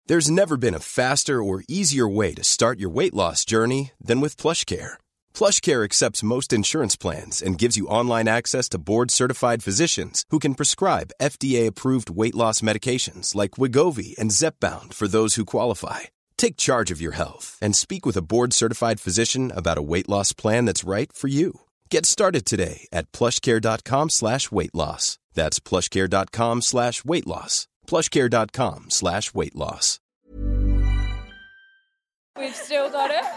There's never been a faster or easier way to start your weight loss journey than with PlushCare. PlushCare accepts most insurance plans and gives you online access to board-certified physicians who can prescribe FDA-approved weight loss medications like Wegovy and Zepbound for those who qualify. Take charge of your health and speak with a board-certified physician about a weight loss plan that's right for you. Get started today at plushcare.com/weight-loss. That's plushcare.com/weight-loss. plushcare.com/weight-loss. We've still got it.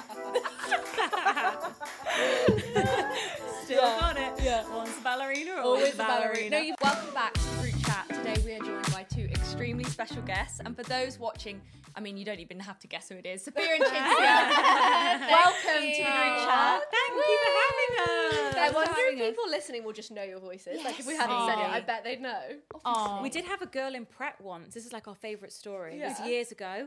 Still got it. Yeah. Once a ballerina, Always a ballerina. No, welcome back to the group chat. Today we are joined by two extremely special guests. And for those watching, I mean, you don't even have to guess who it is. Sophia and Cinzia. Welcome to the group chat. Thank you for having us. Thanks I for wonder having if us. people listening will just know your voices. Like if we hadn't Yes. said it, I bet they'd know. Oh. We did have a girl in Pret once. This is like our favourite story. It was Yeah. years ago.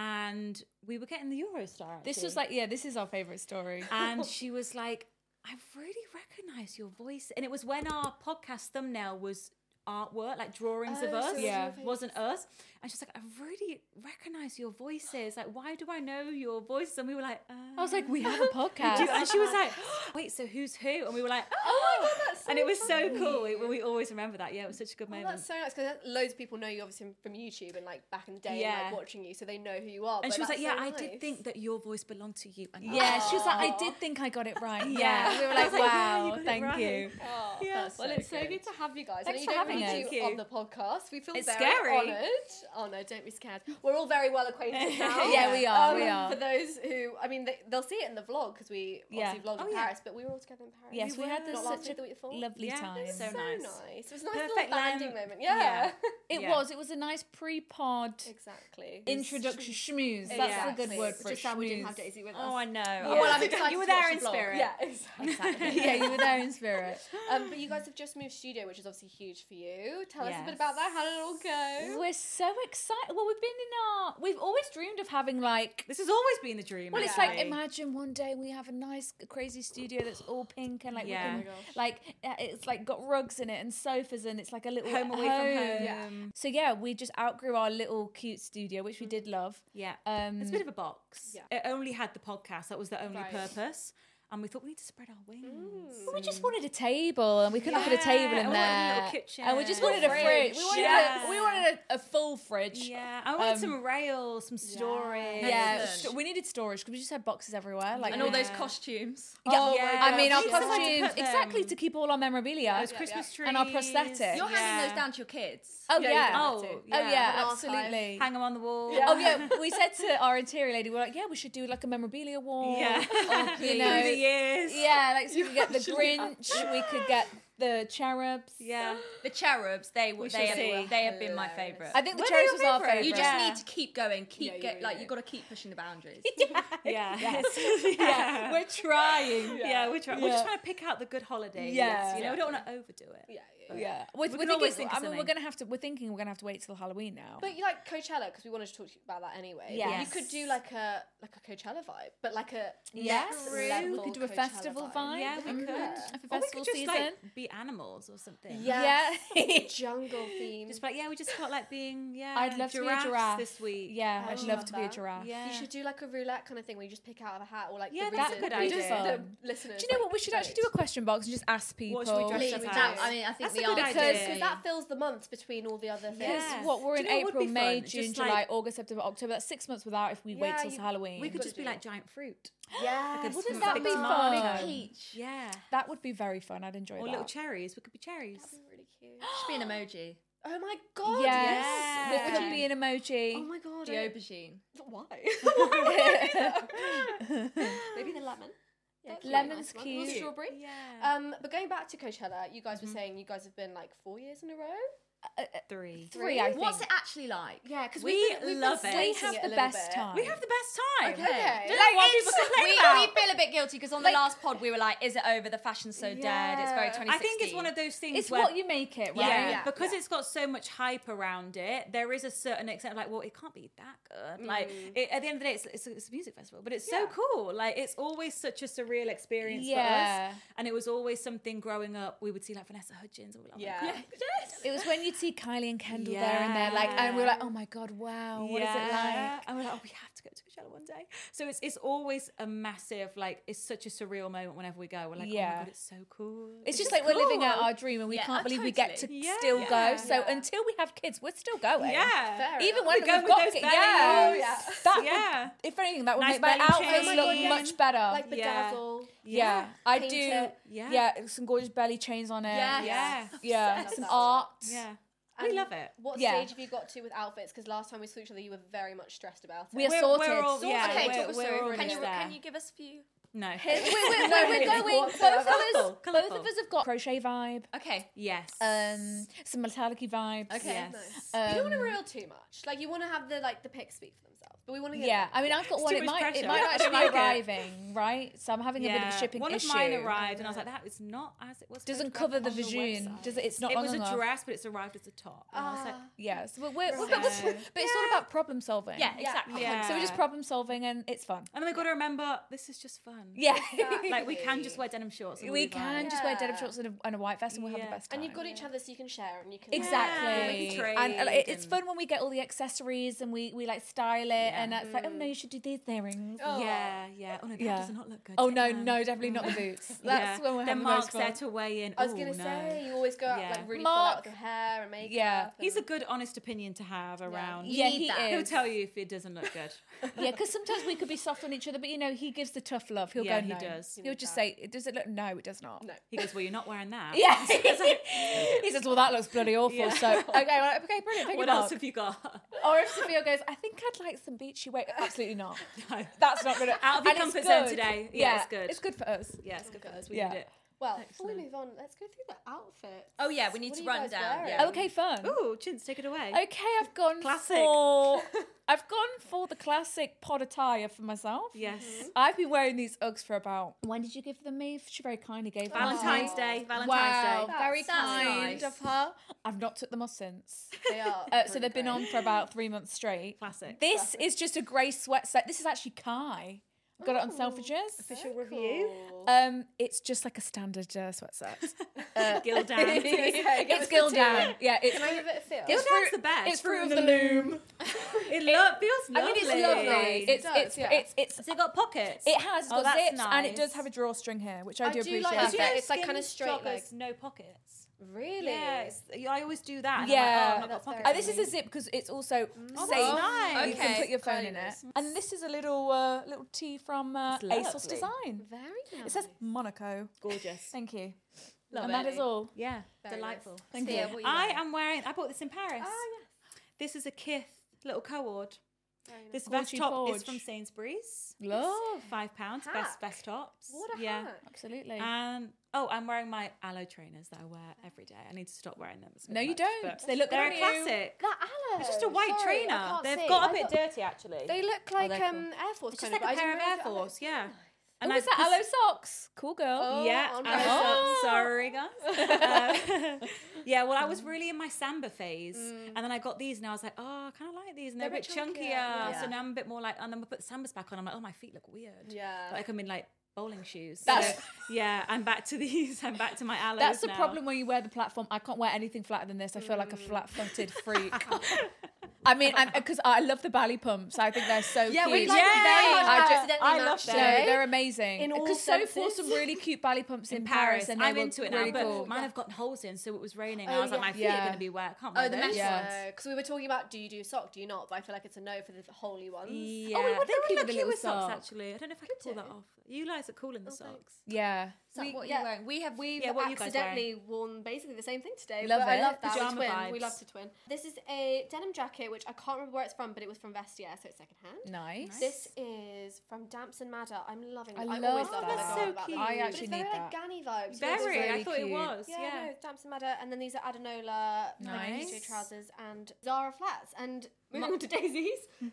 And we were getting the Eurostar. This actually. was like, this is our favourite story. And she was like, I really recognise your voice. And it was when our podcast thumbnail was artwork, like drawings of Oh, us. so Yeah. it was your Wasn't us. And she's like, I really recognise your voices. Like, why do I know your voice? And we were like, I was like, we have a podcast. And she was like, wait, so who's who? And we were like, Oh my god, that's so and it was so funny. cool. We always remember that. Yeah, it was such a good Oh, moment. that's so nice because loads of people know you obviously from YouTube and like back in the day and Yeah. like watching you, so they know who you are. And but she was like, that's yeah, so I nice. did think that your voice belonged to you. And Yeah, she was like, I Aw. did think I got it right. Yeah. Yeah. We were like, I was like, yeah, you wow, got it thank right. you. Oh, Yeah. well, it's so good to have you guys. Thanks I for know you don't having really us. do Thank on you. the podcast. We feel It's very scary. honoured. Oh no, don't be scared. We're all very well acquainted now. Yeah, we are, we are. For those who, I mean, they'll see it in the vlog because we obviously vlogged Oh, in yeah. Paris, but we were all together in Paris. Yes, we had Not this last such week, the week a before. lovely Yeah, time. so So nice. nice. It was a nice Perfect little banding lamb. moment. Yeah. It Yeah. was. It was a nice pre-pod Exactly. introduction schmooze. That's Exactly. a good word for it. Just sad we didn't have schmooze. Daisy with us. Oh, I know. Oh, well, I'm excited You were to watch there the in vlog. spirit. Yeah, exactly. Yeah, you were there in spirit. But you guys have just moved studio, which is obviously huge for you. Tell us a bit Yes. about that. How did it all go? We're so excited. Well, we've always dreamed of having like. This has always been the dream. Well, it's actually. like imagine one day we have a nice, crazy studio that's all pink and like Yeah. we Oh my can like it's like got rugs in it and sofas and it's like a little home away from home. Yeah. So yeah, we just outgrew our little cute studio, which we did love. Yeah. Um, It's a bit of a box. Yeah. It only had the podcast. That was the only Right. purpose. And we thought we need to spread our wings. we just wanted a table and we couldn't put a table in and we there. wanted a little kitchen. And we just wanted a fridge. We wanted, Yeah. we wanted a full fridge. Yeah. I wanted some rails, some storage. Yeah, Excellent. we needed storage because we just had boxes everywhere. Like And all those costumes. Yeah, Oh yeah. my I God. mean, our We just wanted to costumes put them. exactly to keep all our memorabilia. Those Christmas trees. And our prosthetics. You're handing those down to your kids. Oh Yeah, yeah. you Oh, have to. yeah. Oh yeah, An archive. absolutely. Hang them on the wall. Yeah. Oh yeah, we said to our interior lady, we're like, yeah, we should do like a memorabilia wall. Yeah. You Through know, the years. yeah, like so we could get the Grinch, we could get the cherubs. Yeah. The cherubs, they shall have see. been my favourite. I think the Were they cherubs your was our favourite? favorite. You just Yeah. need to keep going, Yeah, you really you've got to keep pushing the boundaries. Yeah. yeah, we're trying. Yeah, we're trying. We're Yeah. just trying to pick out the good holidays. Yeah. You know, we don't want to overdo it. Yeah. Yeah, We we're can always thinking. think of I mean, we're something. gonna have to. We're thinking we're gonna have to wait till Halloween now. But you like Coachella because we wanted to talk to you about that anyway. Yes. But you could do like a Coachella vibe, but like a Yes, next we level could do a Coachella festival vibe. Yeah, we Mhm. could. For Or we festival could just season. like be animals or something. Yeah. Yeah. Jungle theme. Just like we just felt like being I'd love to be a giraffes giraffe this week. Yeah, I I'd love love to be a that. giraffe. Yeah. You should do like a roulette kind of thing where you just pick out of a hat or like Yeah, the that's a reason- good we idea. just- the listeners. Do you know like, what? We should actually do a question box and just ask people. What should we dress Please, up we as? do. I mean, I think That's the a good answer idea. Because that fills the months between all the other things. Yeah. What we're Do in you know what would April, be May, fun? June, Just July, like- August, September, October. That's 6 months without if we wait Yeah, till Halloween. We could gotta just be do like it. giant fruit. Yeah. Like a Wouldn't big that be tomato. fun? peach. Yeah. That would be very fun. I'd enjoy Or that. little cherries. We could be cherries. That'd be really cute. Should be an emoji. Oh my god. Yes, Yeah. we could be an emoji. Oh my god. The I- aubergine. Why? Maybe the lemon. Yeah, cute. Lemon's Nice one. cute. Or strawberry. Yeah. But going back to Coachella, you guys were saying you guys have been like 4 years in a row. 3. Three, I think. What's it actually like? Yeah, because We love it. We have the best time. We have the best time. Okay. Don't know what people complain about. We feel a bit guilty because on the last pod we were like, is it over? The fashion's so dead. It's very 2016. I think it's one of those things It's where what you make it, right? yeah, because it's got so much hype around it. There is a certain extent, like, well, it can't be that good. Like, at the end of the day, it's a music festival, but it's so cool. Like, it's always such a surreal experience for Yeah. us. And it was always something growing up. We would see like Vanessa Hudgens, or like, Yeah. It was when you'd see Kylie and Kendall there and there, like, and we were like, oh my God, wow, what is it like? And we're like, oh, we have to go to Coachella one day. So it's always a massive, like, it's such a surreal moment whenever we go. We're like, oh my God, it's so cool. It's just like we're living out our dream, and we can't believe we get to still go. So until we have kids, we're still going. Yeah. Even when we've got kids. If anything, that would make my outfits look much better. Like bedazzle. Yeah, I Paint do. it. Yeah. Some gorgeous belly chains on it. Yeah. Some art. Yeah. We love it. What stage have you got to with outfits? Because last time we saw each other, you were very much stressed about it. We are sorted. We're all, Okay, talk us through. Can you give us a few? No. We're going. Both of us have got crochet vibe. Okay. Yes. Some metallic vibes. Okay, Yes. nice. You don't want to reveal too much. Like, you want to have the pics speak for themselves, but we want to get Yeah, I mean, I've got one. too It much might pressure. actually I be like it. arriving, right? So I'm having a bit of a shipping one issue. of mine arrived, and I was like, that is not as it was. Doesn't photographed cover the on vision. website. Does it? It's not It long was a enough. dress, but it's arrived as a top. And I was like, Yes, but it's all about problem solving. Yeah, exactly. Yeah. So we're just problem solving, and it's fun. and then we got to remember, this is just fun. Yeah, Like, we can just wear denim shorts. And we we'll be fine. can just wear denim shorts and a white vest, and we'll have the best time. And you've got each other, so you can share and you can Exactly. Yeah. And it's fun when we get all the accessories and we like style it, and it's like, oh no, you should do these earrings. Yeah. Oh no, that does not look good. Oh Take no, them. no, definitely not the boots. That's when we're Then having Mark's most there fun. to weigh in. I was going to say, you always go out really full out with your hair and makeup. Yeah. He's a good, honest opinion to have around. Yeah, he He'll is. tell you if it doesn't look good. Yeah, because sometimes we could be soft on each other, but he gives the tough love. He'll Yeah, go, he no. does. He'll just say, does it look? No, it does not. No. He goes, well, you're not wearing that. Yeah. He says, well, that looks bloody awful. Yeah. So, okay, brilliant. Pick What it else up. have you got? Or if Sophia goes, I think I'd like some beachy weight. Absolutely not. No. That's not going to... Out of your comfort zone today. Yeah, it's good. It's good for us. Yeah, it's good for us. We Yeah. need it. Well, before we move on, let's go through the outfits. Oh yeah, we need What to are you run guys down. wearing? Yeah. Okay, fun. Ooh, Chintz, take it away. Okay, I've gone Classic. I've gone for the classic pod attire for myself. Yes. I've been wearing these Uggs for about... When did you give them me? She very kindly gave them Valentine's to me. Day. Valentine's Wow, Day. very That's kind nice. of her. I've not took them off since. They are. So they've been on for about 3 months straight. Classic. This is just a grey sweatset. This is actually Kai. I got it on Selfridges. Official review. It's just like a standard sweatset. Gildan. It's Gildan. Yeah, it's Can I give it a feel? Gildan's the best. It's fruit of the loom. It feels lovely. I mean, it's lovely. It's Has it got pockets? it has Oh, got that's zips and it nice. does have a drawstring here, which I do do appreciate. like Do that. you know It's like skin kinda straight joggers, leg. no pockets? Really? Yeah, I always do that. And Yeah. I'm like, oh, I've not That's got very pockets. This is a zip because it's also safe. nice. You can Okay. put your phone in it. And this is a little tee from ASOS lovely. Design. Very nice. It says Monaco. Gorgeous. Thank you. Love and it. that is all. Yeah, Very delightful. nice. Thank Thea, you. what I bought this in Paris. Oh, yes. This is a Kith little cord. Very nice. This vest Gucci top is Forge. from Sainsbury's. Love. £5. Best Hack. tops. What a yeah. hack. Absolutely. And I'm wearing my Aloe trainers that I wear every day. I need to stop wearing them. It's a bit No, you much, don't. but They look good they're on a you. classic. That Aloe. It's just a white Sorry, I trainer. can't They've see. got I a bit thought- dirty actually. They look like they're cool. Air Force It's kind just like of, a but I pair of didn't Air know if it- Force, yeah. And was that just- Aloe socks? Cool girl. Oh, Yeah, on Aloe brand. socks. Sorry, guys. Yeah, well, I was really in my Samba phase, and then I got these, and I was like, oh, I kind of like these, and they're a bit chunkier. yeah. So now I'm a bit more like, and then I put the Sambas back on. I'm like, oh, my feet look weird. Yeah. Like I'm in like bowling shoes. That's- So, yeah, I'm back to these. I'm back to my aloes That's the now. problem when you wear the platform. I can't wear anything flatter than this. I feel like a flat-footed freak. I mean, because I love the ballet pumps. I think they're so cute. we like Yeah. very much I just- accidentally I love matched them. No, it. they're amazing. In all Because so senses. for some really cute ballet pumps in Paris, and they I'm were into it now, really but cool. mine have got holes in, so it was raining. Oh, I was like, yeah. my feet Yeah. are going to be wet. I can't wear the those. mesh Yeah. Because we were talking about, do you do sock, do you not? But I feel like it's a no for the holy ones. Yeah, Oh, we would they look would cute look with a cute little with socks, sock. actually. I don't know if I could pull that off. You guys are cool in the socks. Yeah. So what are you yeah. wearing? We've Yeah, what are you guys accidentally worn basically the same thing today. Love but I it. love that. Pajama we twin. We vibes. love to twin. This is a denim jacket, which I can't remember where it's from, but it was from Vestiaire, so it's secondhand. Nice. This is from Damps and Madder. I'm loving it. I always love love that. when That's I so go about cute. them. I But actually it's very need like that. Ganny vibes. Very, really I thought it cute. was. Yeah, Yeah. no, Damps and Madder, and then these are Adanola Nice. PJ trousers and Zara flats. And moving on to Daisy's.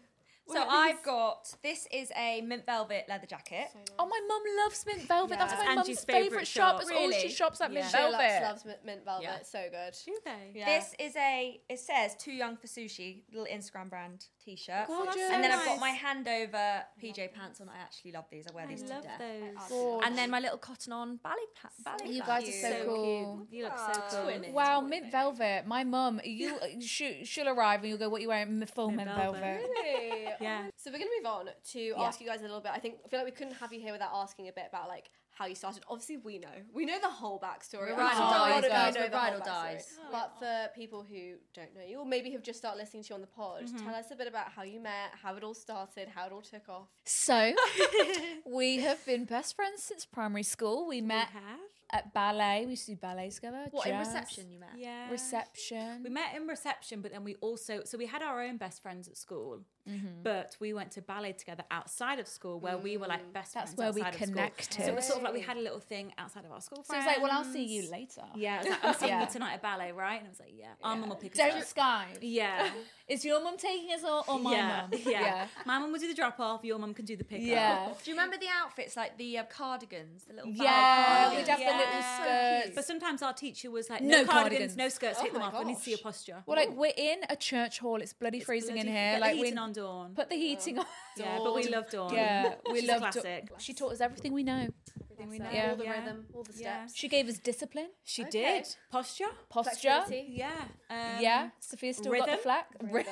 So I've got, this is a mint velvet leather jacket. Oh, my mum loves mint velvet. That's That's my Angie's mum's favourite favourite shop. shop. It's always Really? she shops at mint Sherlock velvet. loves mint velvet. Yeah. So good. Do they? Yeah. This is it says Too Young for Sushi, little Instagram brand t-shirt. Gorgeous. And then I've Nice. got my hand over PJ pants on. I actually love these. I wear these I to love death. those. And then my little cotton on ballet You flap. guys are so cool. You look so cool. Twinning. Wow, mint velvet. My mum, she'll arrive and you'll go, what are you wearing? Full mint velvet. velvet. Really? Yeah. So we're gonna move on to ask you guys a little bit. I feel like we couldn't have you here without asking a bit about like how you started. Obviously, we know the whole backstory. We're ride or I'm sure a lot dies, of you guys. know We're the ride whole or backstory. dies. But for people who don't know you, or maybe have just started listening to you on the pod, tell us a bit about how you met, how it all started, how it all took off. So, we have been best friends since primary school. We met at ballet. We used to do ballet together. What, in jazz, reception you met? Yeah. Reception. We met in reception, but then we also, so we had our own best friends at school, but we went to ballet together outside of school where we were like best That's friends where we outside of school. connected. So it was sort of like we had a little thing outside of our school So it friends. was like, well, I'll see you later. Yeah, it was like, I'm seeing Yeah. you tonight at ballet, right? And I was like, yeah, our mum will pick us Don't up. Skype. Yeah. Is your mum taking us or my yeah. mum? Yeah. My mum will do the drop off, your mum can do the pick up. Yeah. Do you remember the outfits, like the cardigans, the little Yeah, ballet we'd have the little Yeah. skirts. But sometimes our teacher was like, No no cardigans, cardigans. no skirts, take them my off. I need to see your gosh. posture. Well, like we're in a church hall. It's bloody freezing in here. Get Like the we heating on Dawn. put the heating on. Yeah, but we love Dawn. Yeah, we She's love classic. She taught us everything we know. Everything we know. Yeah. All the Yeah. rhythm, all the Yeah. steps. She gave us discipline, She Okay. did. Posture. posture. Flexibility. Yeah. Yeah, Sophia's still got the rhythm. flack.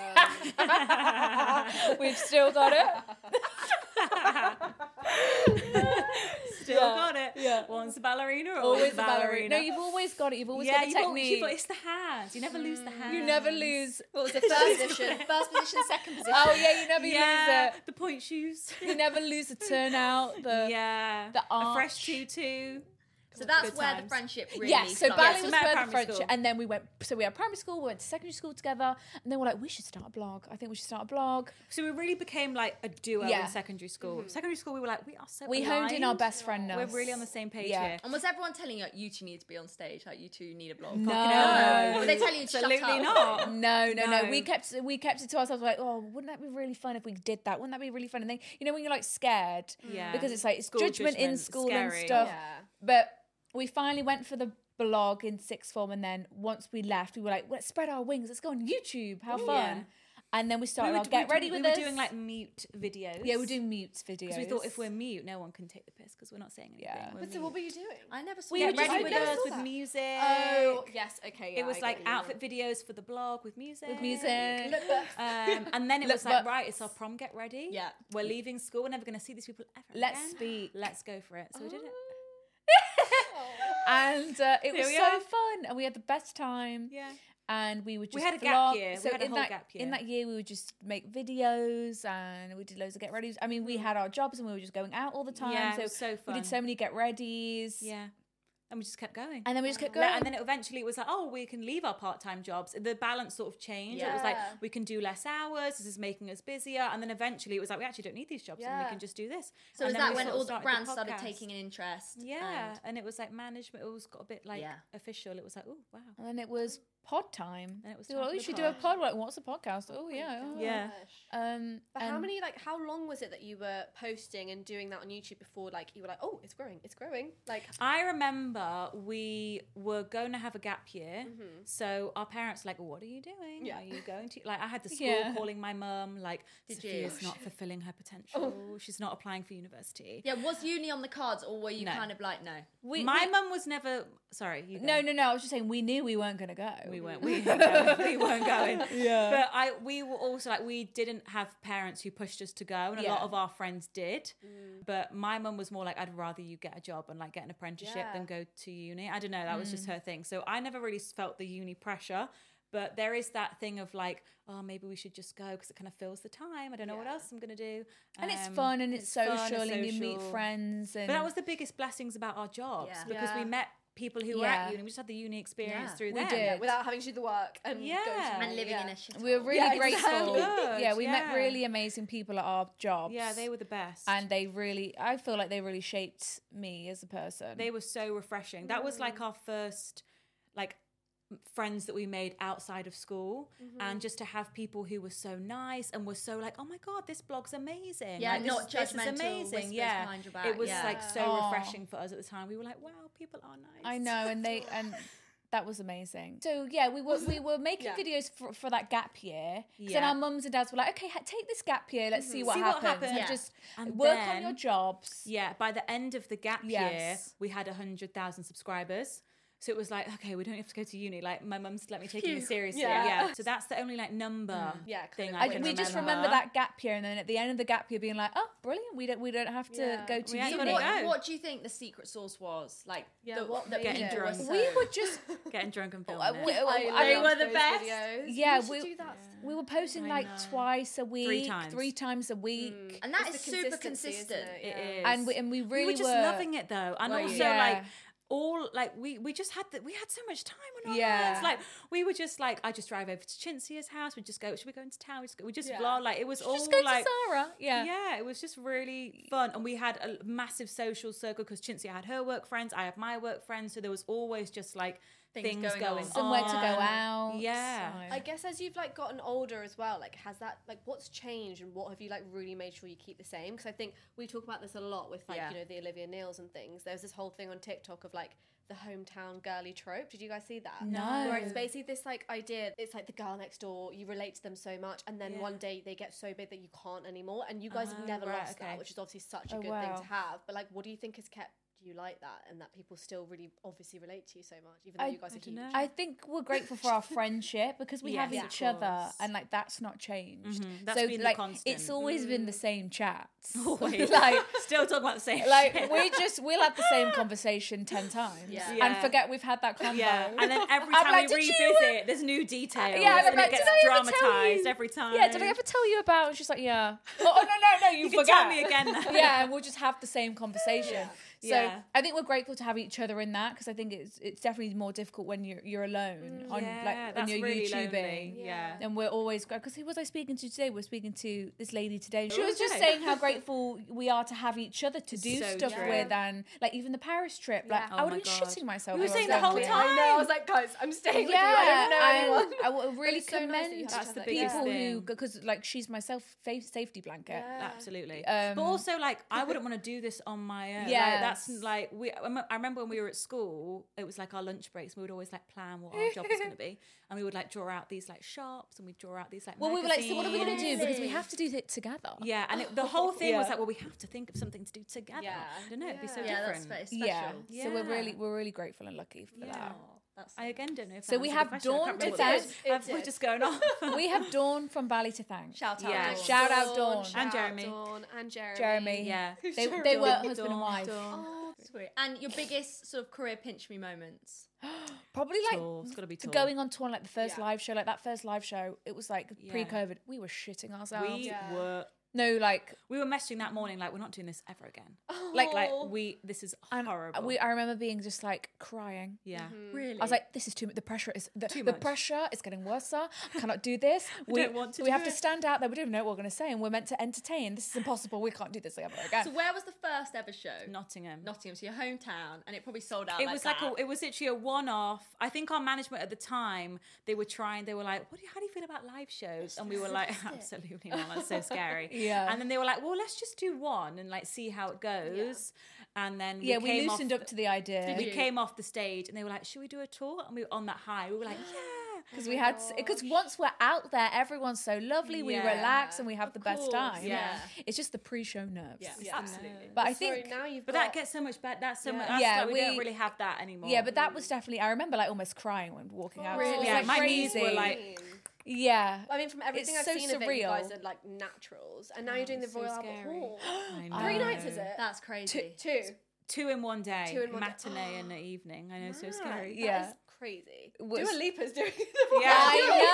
Rhythm. We've still got it. Still got it. Yeah. Once a ballerina, Always a ballerina. No, you've always got it. You've always yeah, got the technique. it's the hands. You never lose the hands. You never lose. What was the first position? First position, second position. Oh yeah, you never Yeah, lose the point shoes. it. You never lose the turnout. The Yeah, the a fresh arch. tutu. So that's Good where the times. friendship really Yeah, so started. ballet so was met at where the primary friendship, school. and then we went. So we had primary school, we went to secondary school together, and then we're like, we should start a blog. I think we should start a blog. So we really became like a duo Yeah. in secondary school. Secondary school, we were like, we are so. We honed in our aligned. best friendness. We're really on the same page Yeah. here. And was everyone telling you, like, you two need to be on stage, like you two need a blog? No. Or they tell you to shut Absolutely up? not. No. No. We kept it to ourselves. Like, oh, wouldn't that be really fun if we did that? Wouldn't that be really fun? And then you know when you're like scared, Yeah. because it's like it's School judgment in judgment, school scary. and stuff. Yeah. But we finally went for the blog in sixth form, and then once we left, we were like, let's spread our wings. Let's go on YouTube. How fun! Yeah. And then we started. We Get ready with we us. were doing like mute videos. yeah, we're doing mute videos. Because we thought if we're mute, no one can take the piss because we're not saying anything. Yeah. We're But so mute. what were you doing? I never saw We Get were just- ready I with never us saw with that. music. Oh, yes, okay, yeah. It was I like get what you outfit videos for the blog with music. with music. Look back. And then it Look, was like, but- right, it's our prom, get ready. Yeah. We're leaving school. We're never going to see these people ever Let's again. speak. Let's go for it. So we did it. And it was we so are. fun, and we had the best time. Yeah. And we would just We had a gap vlog. year. We So had a in whole that gap year. in that year, we would just make videos, and we did loads of get readies. I mean, we had our jobs, and we were just going out all the time. Yeah, it so was so we fun. did so many get readies. Yeah. And we just kept going. And then we just kept going. And then eventually it was like, oh, we can leave our part-time jobs. The balance sort of changed. It was like, Yeah. we can do less hours. This is making us busier. And then eventually it was like, we actually don't need these jobs and we Yeah. can just do this. So And is then that we when sort of all the started brands started podcast. taking an interest? Yeah. And it was like management. It was got a bit like Yeah. official. It was like, oh, wow. And then it was pod time. Then it was They were time like, for we the should do a pod. pod. We're like, what's a podcast? Oh yeah. Oh. Yeah. But how and- many, like, how long was it that you were posting and doing that on YouTube before, like, you were like, oh, it's growing. Like, I remember we were going to have a gap year. So our parents were like, what are you doing? Yeah. Are you going to? Like, I had the school Yeah. calling my mum, like, Did Sophia's you? not fulfilling her potential. She's not applying for university. Yeah, was uni on the cards, or were you No. kind of like, no? My mum was never. Sorry, you go. No. I was just saying we knew we weren't going to go. We weren't. We weren't going. We weren't going. Yeah. But we were also like, we didn't have parents who pushed us to go, and a lot Yeah. of our friends did. But my mum was more like, I'd rather you get a job and like get an apprenticeship Yeah. than go to uni. I don't know. That was just her thing. So I never really felt the uni pressure. But there is that thing of like, oh, maybe we should just go because it kind of fills the time. I don't know what else I'm going to do. And it's fun and it's social, fun, and you meet social. friends. And But that was the biggest blessings about our jobs Yeah. because we Yeah. met people who were at Yeah. uni. We just had the uni experience Yeah. through We them. did. without having to do the work and go Yeah. to And living in a yeah. shit. we were really Yeah, grateful. exactly. Good, We met yeah. really amazing people at our jobs. Yeah, they were the best. And they really, I feel like they really shaped me as a person. They were so refreshing. That was like our first, like, friends that we made outside of school, and just to have people who were so nice and were so like, oh my god, this blog's amazing. Yeah, like, not this is judgmental, amazing. whispers Yeah, behind your back, it was yeah. like so refreshing for us at the time. We were like, wow, people are nice. I know, and that was amazing. So yeah, we were making videos for that gap year. Then our mums and dads were like, okay, take this gap year, let's see what happens. And Yeah. just And work then- on your jobs. Yeah, by the end of the gap year, Yes. we had 100,000 subscribers. So it was like, okay, we don't have to go to uni. Like, my mum's let me take it seriously. Yeah. So that's the only like number thing I can We just remember that gap year, and then at the end of the gap year, being like, "Oh, brilliant! We don't have to go to We ain't uni." gotta go. What do you think the secret sauce was? Like, what that getting people were drunk. so- We were just getting drunk and filming I it. mean, were the best. yeah, we should do that. we were posting like twice a week, three times a week, and that is It's the super consistency, isn't consistent. it? It is. and we we really were just loving it though, and Were you? also Yeah. like all like we just had we had so much time on our hands. Like we were just like, I just drive over to Cinzia's house. We just go. Should we go into town? We just vlog. Like it was all just go like to Zara. Yeah. yeah. It was just really fun, and we had a massive social circle because Cinzia had her work friends. I had my work friends, so there was always just like things going on. Somewhere to go out. Yeah. So- I guess as you've like gotten older as well, like has that like what's changed and what have you like really made sure you keep the same? Because I think we talk about this a lot with like you know the Olivia Neals and things. There's this whole thing on TikTok of like the hometown girly trope. Did you guys see that? No. Where it's basically this like idea. It's like the girl next door. You relate to them so much, and then one day they get so big that you can't anymore. And you guys have never right, lost okay. that, which is obviously such a good thing wow. to have. But like, what do you think has kept you like that, and that people still really obviously relate to you so much, even though you guys are huge? I think we're grateful for our friendship because we have Yes, each of other, course. and like that's not changed. That's so been the like constant. it's always been the same chats. Always. like Still talking about the same like shit. we'll have the same conversation 10 times and Yeah. forget we've had that convo. Yeah, and then every I'm time like, we "Did revisit you, it, there's new details, yeah, and I'm and like, it gets "Did I ever tell dramatized you?" every time. Yeah, did I ever tell you about? And she's like, yeah. Oh no, you You can forget. tell me again now. Yeah, and we'll just have the same conversation. So Yeah. I think we're grateful to have each other in that because I think it's definitely more difficult when you're alone on Yeah, like when that's you're really YouTubing. lonely. Yeah. And we're always because who was I speaking to today? We're speaking to this lady today. She was just Okay. saying how grateful we are to have each other to do So stuff true. with, and like even the Paris trip. Like Oh I would my have been God. shitting myself. We were if I was saying the whole going. time. I know. I was like, guys, I'm staying with you. I don't know anyone. I would really it's so nice that you commend have That's the each other. biggest people thing. who because like she's my safety blanket. Absolutely. but also, like, I wouldn't want to do this on my own. Yes. Like, that's like I remember when we were at school, it was like our lunch breaks. We would always like plan what our job was going to be, and we would like draw out these like shops, and we'd draw out these like. Well, we were like, so what are we going to do? magazines. Because we have to do it together. Yeah, and the whole thing was Yeah. like, well, we have to think of something to do together. Yeah. I don't know, it'd be so Yeah, different. that's very special. Yeah. So we're Yeah. really grateful and lucky for that. That's I again don't know if So that we answered have the question. I Dawn can't to remember what it thank. was. We're just going off. We have Dawn from Bali to thank. shout out. Yeah. Dawn. Shout out Dawn. And Jeremy. Dawn and Jeremy. Jeremy. Yeah. They were husband and wife. Oh, sweet. And your biggest sort of career pinch me moments. Probably like Tour. It's gotta be tour. going on tour, like the first Yeah. live show, like that first live show. It was like pre-COVID. We were shitting ourselves. We were we were messaging that morning like, we're not doing this ever again. like This is and horrible. I remember being just like crying. yeah. Really? I was like, this is too much. The pressure is the much. pressure is getting worse. I cannot do this. We don't want to We do have to it. stand out there. We don't even know what we're going to say, and we're meant to entertain. This is impossible. We can't do this ever again. so where was the first ever show? Nottingham. Nottingham, so your hometown, and it probably sold out. It was like that. it was literally a one-off. I think our management at the time, they were like, how do you feel about live shows? And we were like, absolutely not, that's so scary. Yeah. And then they were like, well, let's just do one and like see how it goes. And then we came loosened off up to the idea we came off the stage and they were like, should we do a tour? And we were on that high. We were like, yeah. because once we're out there, everyone's so lovely. We Yeah. relax and we have the best course, time. yeah. It's just the pre-show nerves. Yeah, absolutely. But I Sorry, think now you've But got that gets so much better. That's so much. That's Yeah, like, we don't we- really have that anymore. yeah, but that was definitely. I remember like almost crying when walking out. It was, Yeah, like, my crazy. knees were like, yeah. I mean, from everything It's I've so seen of it, you guys surreal. are like naturals, and now you're doing the so Royal Albert scary. Hall. I know. 3 nights, is it? That's crazy. Two. 2 in one day, 2 in one day. matinee and the evening. I know, so scary. Yeah. That is crazy. Was- Dua Lipa's doing the Royal Yeah,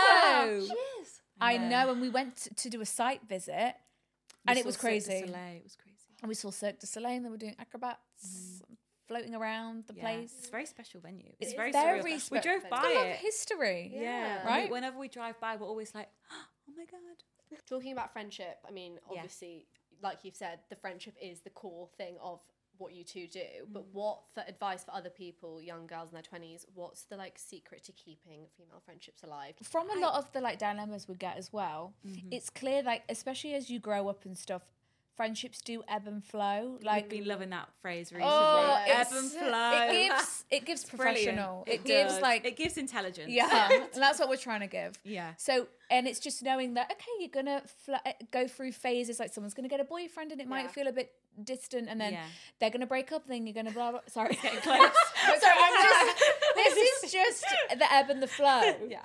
I know. Cheers. I know. And we went to do a site visit, and it was Cirque du crazy. Soleil, it was crazy. And we saw Cirque du Soleil, and they were doing acrobats, floating around the place. It's a very special venue. It's It's very very surreal. special. We drove It's by got a lot of it. history. Yeah. Right? Whenever we drive by, we're always like, oh my God. Talking about friendship, I mean, obviously, like you've said, the friendship is the core thing of what you two do, but what for advice for other people, young girls in their 20s, what's the like secret to keeping female friendships alive? From a lot of the like dilemmas we get as well, it's clear, like, especially as you grow up and stuff, friendships do ebb and flow. Like, I've been loving that phrase recently. ebb and flow. It gives Brilliant. professional. It gives does. like it gives intelligence. yeah, and that's what we're trying to give. Yeah. So, and it's just knowing that, okay, you're gonna go through phases. Like, someone's gonna get a boyfriend, and it might feel a bit distant, and then they're gonna break up. Then you're gonna blah blah. Sorry, getting close. Sorry, this is just the ebb and the flow.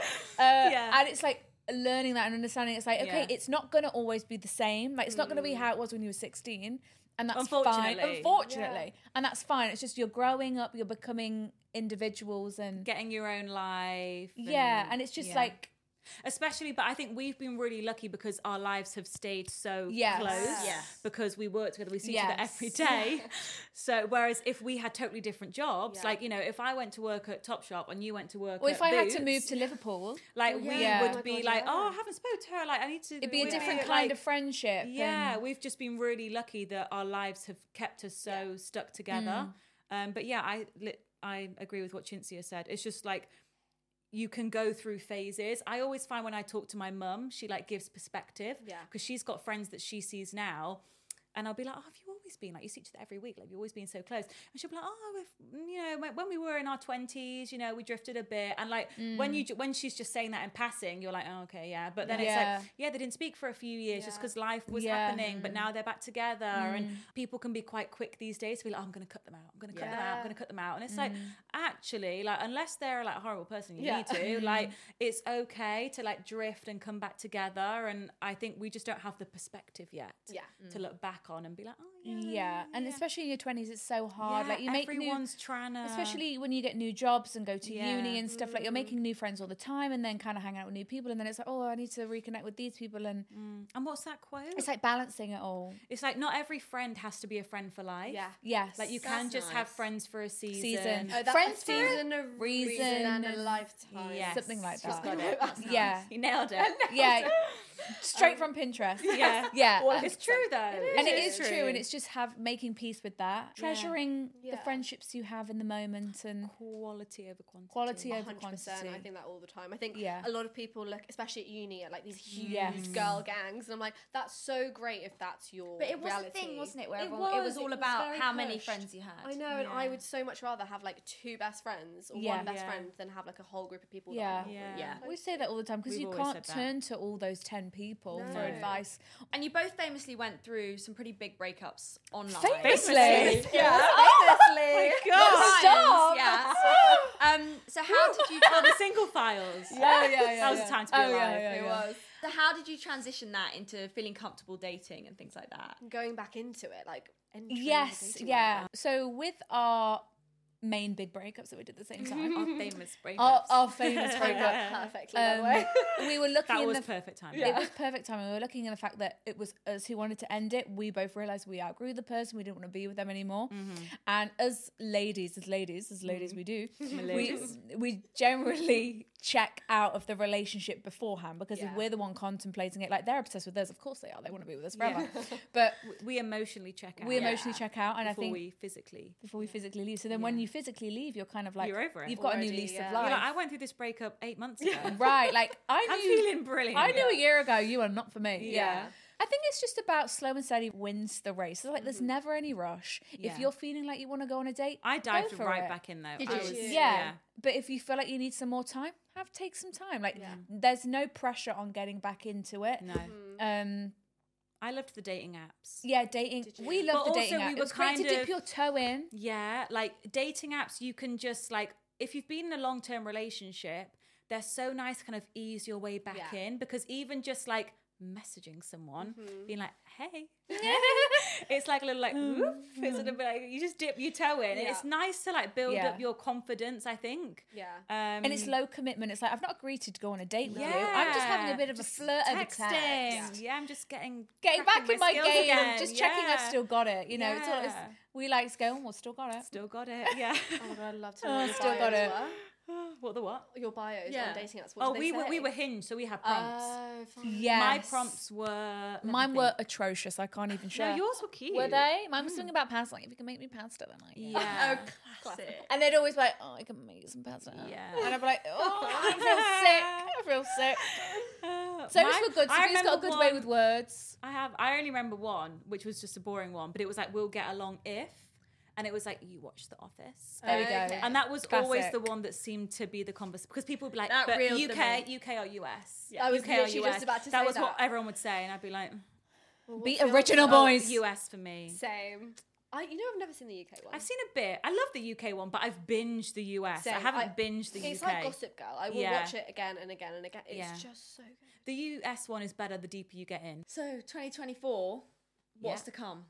And it's like learning that and understanding. It's like, okay, it's not gonna always be the same. Like, it's not gonna be how it was when you were 16. And that's fine, unfortunately. And that's fine. It's just you're growing up, you're becoming individuals and getting your own life. And it's just like, especially, but I think we've been really lucky because our lives have stayed so close because we work together, we see each other every day. So whereas if we had totally different jobs, like, you know, if I went to work at Topshop and you went to work or at if I Boots, had to move to Liverpool, like we would be like, oh, I haven't spoken to her, like I need to, it'd be a different kind of friendship. We've just been really lucky that our lives have kept us so stuck together. But yeah, I agree with what Cinzia said. It's just like, you can go through phases. I always find when I talk to my mum, she like gives perspective because she's got friends that she sees now. And I'll be like, oh, have you always been like, you see each other every week, like you've always been so close. And she'll be like, oh, if, you know, when we were in our 20s, you know, we drifted a bit. And like when she's just saying that in passing, you're like, oh, okay, yeah. But then it's like, they didn't speak for a few years just because life was happening. But now they're back together. And people can be quite quick these days to be like, oh, I'm going to cut them out. I'm going to cut them out. I'm going to cut them out. And it's like, actually, like, unless they're like a horrible person, you need to, like, it's okay to like drift and come back together. And I think we just don't have the perspective yet to look back on and be like, oh and especially in your 20s, it's so hard. Like, you make everyone's trying to, especially when you get new jobs and go to uni and stuff, like you're making new friends all the time and then kind of hang out with new people, and then it's like, oh, I need to reconnect with these people. And what's that quote? It's like balancing it all. It's like not every friend has to be a friend for life. Like you can just have friends for a season. Oh, friends for a reason and a lifetime. Something like that. Got it. Yeah, you nailed it. straight from Pinterest. Well, it's true though, and it is true, and it's just making peace with that, treasuring the friendships you have in the moment, and quality over quantity. 100%. I think that all the time. I think a lot of people look, especially at uni, at like these huge girl gangs, and I'm like, that's so great if that's your But it was reality. the thing, wasn't it, where it was all about how many friends you had. I know, and I would so much rather have like 2 best friends or one best friend than have like a whole group of people. We say that all the time because you can't turn to all those 10 people for advice. And you both famously went through some pretty big breakups online. Famously. Famously. Oh my God. Stop. Yeah. So how did you the single files? That was the time to be alive. It was. So how did you transition that into feeling comfortable dating and things like that? Going back into it, like entering Yes, the dating yeah. world. So with our main big breakups that we did at the same time, Our famous breakups. our famous breakup, Perfectly, by the way. we were looking That in was the perfect timing. It was perfect timing. We were looking at the fact that it was us who wanted to end it. We both realised we outgrew the person. We didn't want to be with them anymore. And as ladies we do, we generally check out of the relationship beforehand, because if we're the one contemplating it, like, they're obsessed with us. Of course they are. They want to be with us forever. But we emotionally check out. And I think before we physically leave. So then when you physically leave, you're kind of like, you're over it. You've got Already, a new lease of You're life. like, I went through this breakup 8 months ago. Right, like I'm feeling brilliant. I knew a year ago you are not for me. Yeah. I think it's just about slow and steady wins the race. So like, there's never any rush. If you're feeling like you want to go on a date, I dived go for right it. back in though. Did I you? was, Yeah. But if you feel like you need some more time, take some time. Like, there's no pressure on getting back into it. No. I loved the dating apps. Yeah, dating. We love the dating app. It was great to dip your toe in. Yeah, like dating apps, you can just like, if you've been in a long-term relationship, they're so nice to kind of ease your way back in, because even just like messaging someone, being like, hey, it's like a little like, whoop, it's a little bit like, you just dip your toe in. And it's nice to like build up your confidence, I think. And it's low commitment. It's like, I've not agreed to go on a date with you. I'm just having a bit of a flirt over text. Yeah, I'm just getting back in my game. Again. Just checking I've still got it. You know, it's we like to go, we've still got it. Still got it, yeah. Oh my God, I'd love to know. Still got it. What the what? Your bios Yeah. on dating apps. What did they say? we were Hinge, so we had prompts. Oh, fine. Yes. My prompts were. Mine were atrocious. I can't even share. No, yours were cute. Were they? Mine was something about pasta. Like, if you can make me pasta, then I Yeah. Classic. And they'd always be like, oh, I can make you some pasta. Yeah. And I'd be like, oh, I feel sick. So it's for good. Sophia's got a good way with words. I only remember one, which was just a boring one, but it was like, we'll get along if. And it was like, you watch The Office. There we go. Okay. And that was Classic. always the one that seemed to be the conversation. Because people would be like, That but reeled them UK or US? I was UK or literally US? just about to that say was what that. everyone would say. And I'd be like, Be film? original, boys. US for me. Same. I've never seen the UK one. I've seen a bit. I love the UK one, but I've binged the US. Same. I haven't binged the It's UK. like Gossip Girl. I will Yeah. watch it again and again and again. It's just so good. The US one is better the deeper you get in. So 2024, what's Yeah. to come?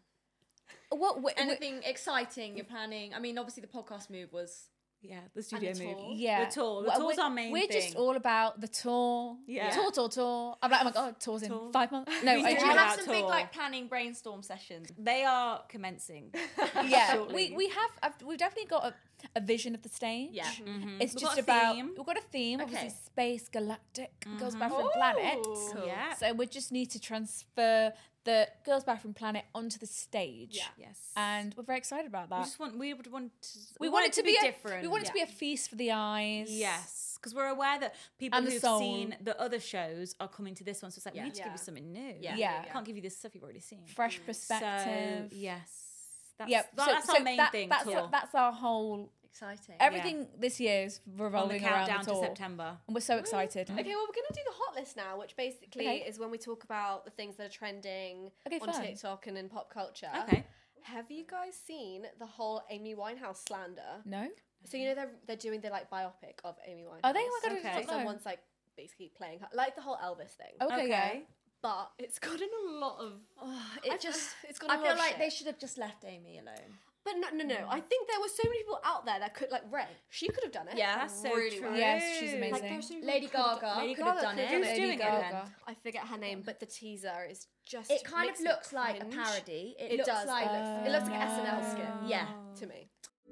Anything? Anything exciting you're planning? I mean, obviously the podcast move was Yeah, the studio the move. tour. Yeah. The tour. The Well, tour's our main We're thing. just all about the tour. Yeah. Tour. I'm like, oh my God, tour's in Tour. 5 months. No, We Do do you about have some big tour. like planning brainstorm sessions? They are commencing. yeah. shortly. We've definitely got a vision of the stage. Yeah. It's We've just got a about theme. we've got a theme, obviously Okay. space, galactic, girls' bathroom planet. Cool. Yeah. So we just need to transfer the girls' bathroom planet onto the stage. Yeah. Yes. And we're very excited about that. we would want We want it to be different. We want it to be a feast for the eyes. Yes, because we're aware that people And the who've soul. seen the other shows are coming to this one. So it's like, Yeah. we need to give Yeah. you something new. Yeah. Yeah. I can't give you this stuff you've already seen. Fresh perspective. So, yes. That's, Yep. that's our main thing. Tour. That's our whole Exciting. everything this year is on the revolving around countdown the tour. to September. And we're so excited. Okay, well, we're going to do the hot list now, which basically Okay. is when we talk about the things that are trending Okay, on fun. TikTok and in pop culture. Okay. Have you guys seen the whole Amy Winehouse slander? No? So you know they're doing the like biopic of Amy Winehouse. Are they? Oh my God, I Okay. don't know. Someone's like basically playing her, like the whole Elvis thing. Okay, yeah. But it's gotten a lot of. It's got. I feel like they should have just left Amy alone. But no. I think there were so many people out there that could like Ray. She could have done it. Yeah. That's so really true. well. Yes, she's Like, amazing. there's so many Lady people could Gaga Lady could have Gaga done could it. Who's Lady doing it then? Gaga. I forget her name, but the teaser is just. It kind of makes looks like a cringe. parody. It looks does. like It looks like an SNL skit. Yeah. To me.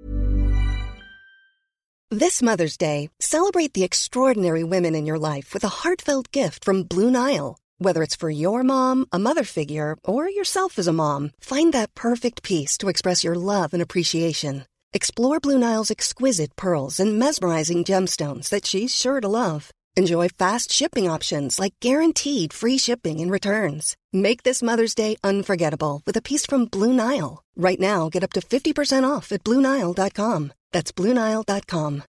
This Mother's Day, celebrate the extraordinary women in your life with a heartfelt gift from Blue Nile. Whether it's for your mom, a mother figure, or yourself as a mom, find that perfect piece to express your love and appreciation. Explore Blue Nile's exquisite pearls and mesmerizing gemstones that she's sure to love. Enjoy fast shipping options like guaranteed free shipping and returns. Make this Mother's Day unforgettable with a piece from Blue Nile. Right now, get up to 50% off at BlueNile.com. That's BlueNile.com.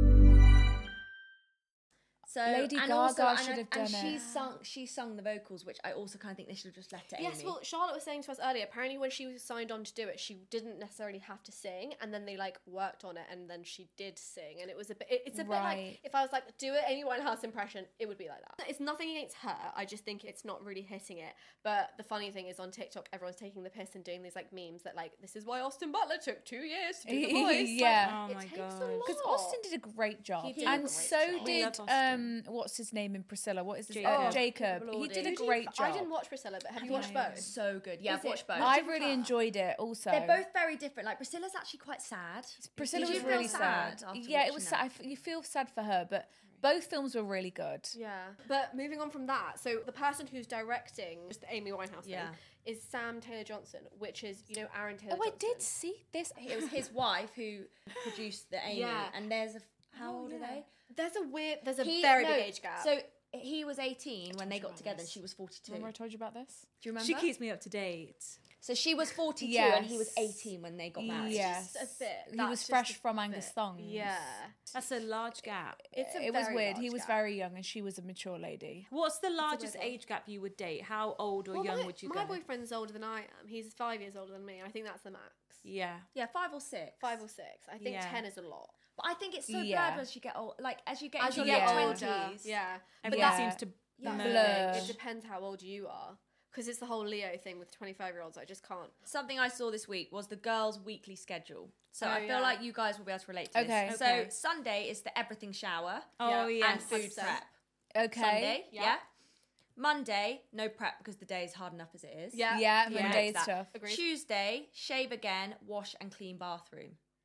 So Lady and Gaga also, should have and done she sung the vocals, which I also kind of think they should have just left to Yes, Amy. well, Charlotte was saying to us earlier, apparently when she signed on to do it, she didn't necessarily have to sing, and then they, like, worked on it, and then she did sing, and it was a bit, it's a bit Right. like, if I was like, do an Amy Winehouse impression, it would be like that. It's nothing against her, I just think it's not really hitting it, but the funny thing is on TikTok, everyone's taking the piss and doing these, like, memes that, like, this is why Austin Butler took 2 years to do the voice. Yeah. Oh Like, my it takes God. a lot. Because Austin did a great job. He did a And great so job. We did, love Austin. what's his name in Priscilla? What is his Jacob. Jacob. Jacob He did a Who do you- great job. I didn't watch Priscilla, but have you watched both? So good. Yeah, Is I've it- watched both. I Did you really prefer? enjoyed it also. They're both very different. Like Priscilla's actually quite sad. Priscilla Did was you feel really sad. after Yeah, it was watching sad. You feel sad for her, but both films were really good. Yeah. But moving on from that, so the person who's directing just the Amy Winehouse Yeah. thing is Sam Taylor Johnson, which is, you know, Aaron Taylor Oh, I Johnson. did see this. It was his wife who produced the Amy, Yeah. and there's a how old are they? There's a He- very no, big age gap. So he was 18 when they got together, and she was 42. Remember I told you about this? Do you remember? She keeps me up to date. So she was 42 Yes. and he was 18 when they got married. Yes. just a bit. He That's was just fresh a from Angus bit. Thongs. Yeah. That's a large gap. It's a It was very weird. He large was gap. very young and she was a mature lady. What's the largest weird one. age gap you would date? How old or Well, young my, would you my go? boyfriend's older than I am. He's 5 years older than me. I think that's the max. Yeah. Yeah, 5 or 6. 5 or 6. I think Yeah. 10 is a lot. But I think it's so Yeah. bad as you get old. Like as you get As into you your get Yeah. older, 20s. yeah. Everything Yeah. seems to Yeah. Blur. It depends how old you are. Because it's the whole Leo thing with 25-year-olds. I just can't. Something I saw this week was the girls' weekly schedule. So Oh, I feel yeah. like you guys will be able to relate to Okay. this. Okay. So Sunday is the everything shower Oh, Yeah. yes. and food 100%. prep. Okay. Sunday, Yeah. yeah. Monday, no prep because the day is hard enough as it is. Yeah. Yeah, Yeah. Monday is That. tough. Agreed. Tuesday, shave again, wash and clean bathroom.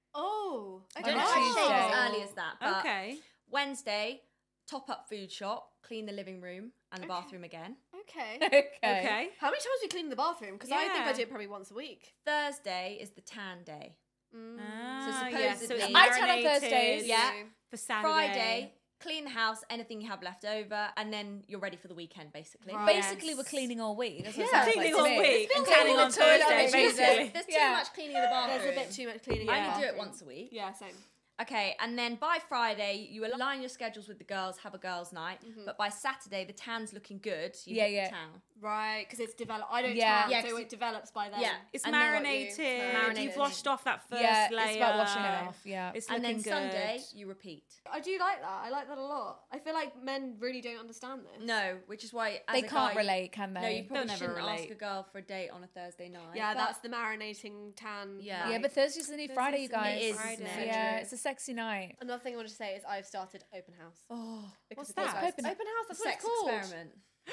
Oh, I okay. don't know On if I shave as Tuesday. early as that. But Okay. Wednesday, top up food shop, clean the living room and the bathroom again. Okay. Okay. How many times do you clean the bathroom? Because I think I Yeah. do it probably once a week. Thursday is the tan day. Ah, So yeah, so supposedly- it's I tan on marinated Thursdays. Yeah. For Saturday. Friday, clean the house, anything you have left over, and then you're ready for the weekend, basically. Right. Basically, we're cleaning all week. That's what it Yeah. sounds Cleaning like to all me. week and Cleaning tanning the on toilet, Thursday, basically. basically. There's too Yeah. much cleaning in the bathroom. There's a bit too much cleaning. I in the only do it bathroom. once a week. Yeah, same. Okay, and then by Friday, you align your schedules with the girls, have a girls' night. But by Saturday, the tan's looking good. You Yeah, hit yeah. the tan. Right, because it's developed. I don't Yeah. tan, Yeah, so 'cause it develops by then. Yeah. It's And then what marinated. Marinated. You've washed off that first Yeah, layer. it's about washing it off. Yeah. It's And then looking Sunday, good. you repeat. I do like that. I like that a lot. I feel like men really don't understand this. No, which is why as They a can't guy, relate, can No, they? you probably never shouldn't ask relate. a girl for a date on a Thursday night. Yeah, But- that's the marinating tan. Yeah. night. Yeah, but Thursday's the new Friday, you guys. It is, Friday. isn't it? Yeah, it's a sexy night. Another thing I want to say is I've started open house. Oh, What's Because of that? these guys. Open- Open house. That's what sex it's called. experiment.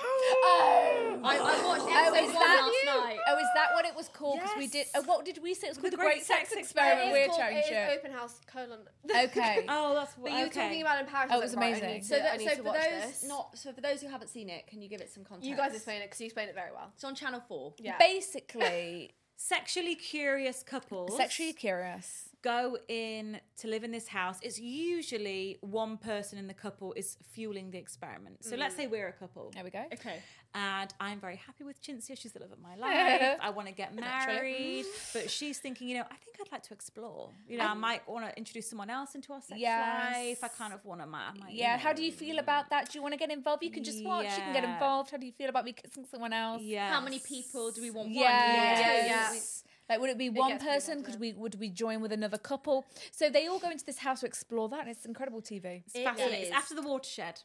Oh, I watched Oh, episode is one that last you? night. Oh, is that what it was called? Because we did. What did we say? It was called the Great Sex Experiment. We're It is chatting open house : Okay. Oh, that's But you were talking about in Paris. Oh, I it was like, right, amazing. I need to, So, I need to for watch those this. for those who haven't seen it, can you give it some context? You guys explain it because you explain it very well. It's on Channel 4. Yeah. Basically, Sexually curious couples sexually curious. go in to live in this house. It's usually one person in the couple is fueling the experiment. So let's say we're a couple. There we go. Okay. And I'm very happy with Cinzia. She's the love of my life. I want to get married. But she's thinking, I think I'd like to explore. I might want to introduce someone else into our sex Yes. life. I kind of want to, Yeah. How do you feel about that? Do you want to get involved? You can just watch. You can get Yeah. involved. How do you feel about me kissing someone else? Yeah. How many people do we want? Yes. Like, would it be one gets people person? Would we join with another couple? So they all go into this house to explore that, and it's incredible TV. It's fascinating. is. It's after the watershed.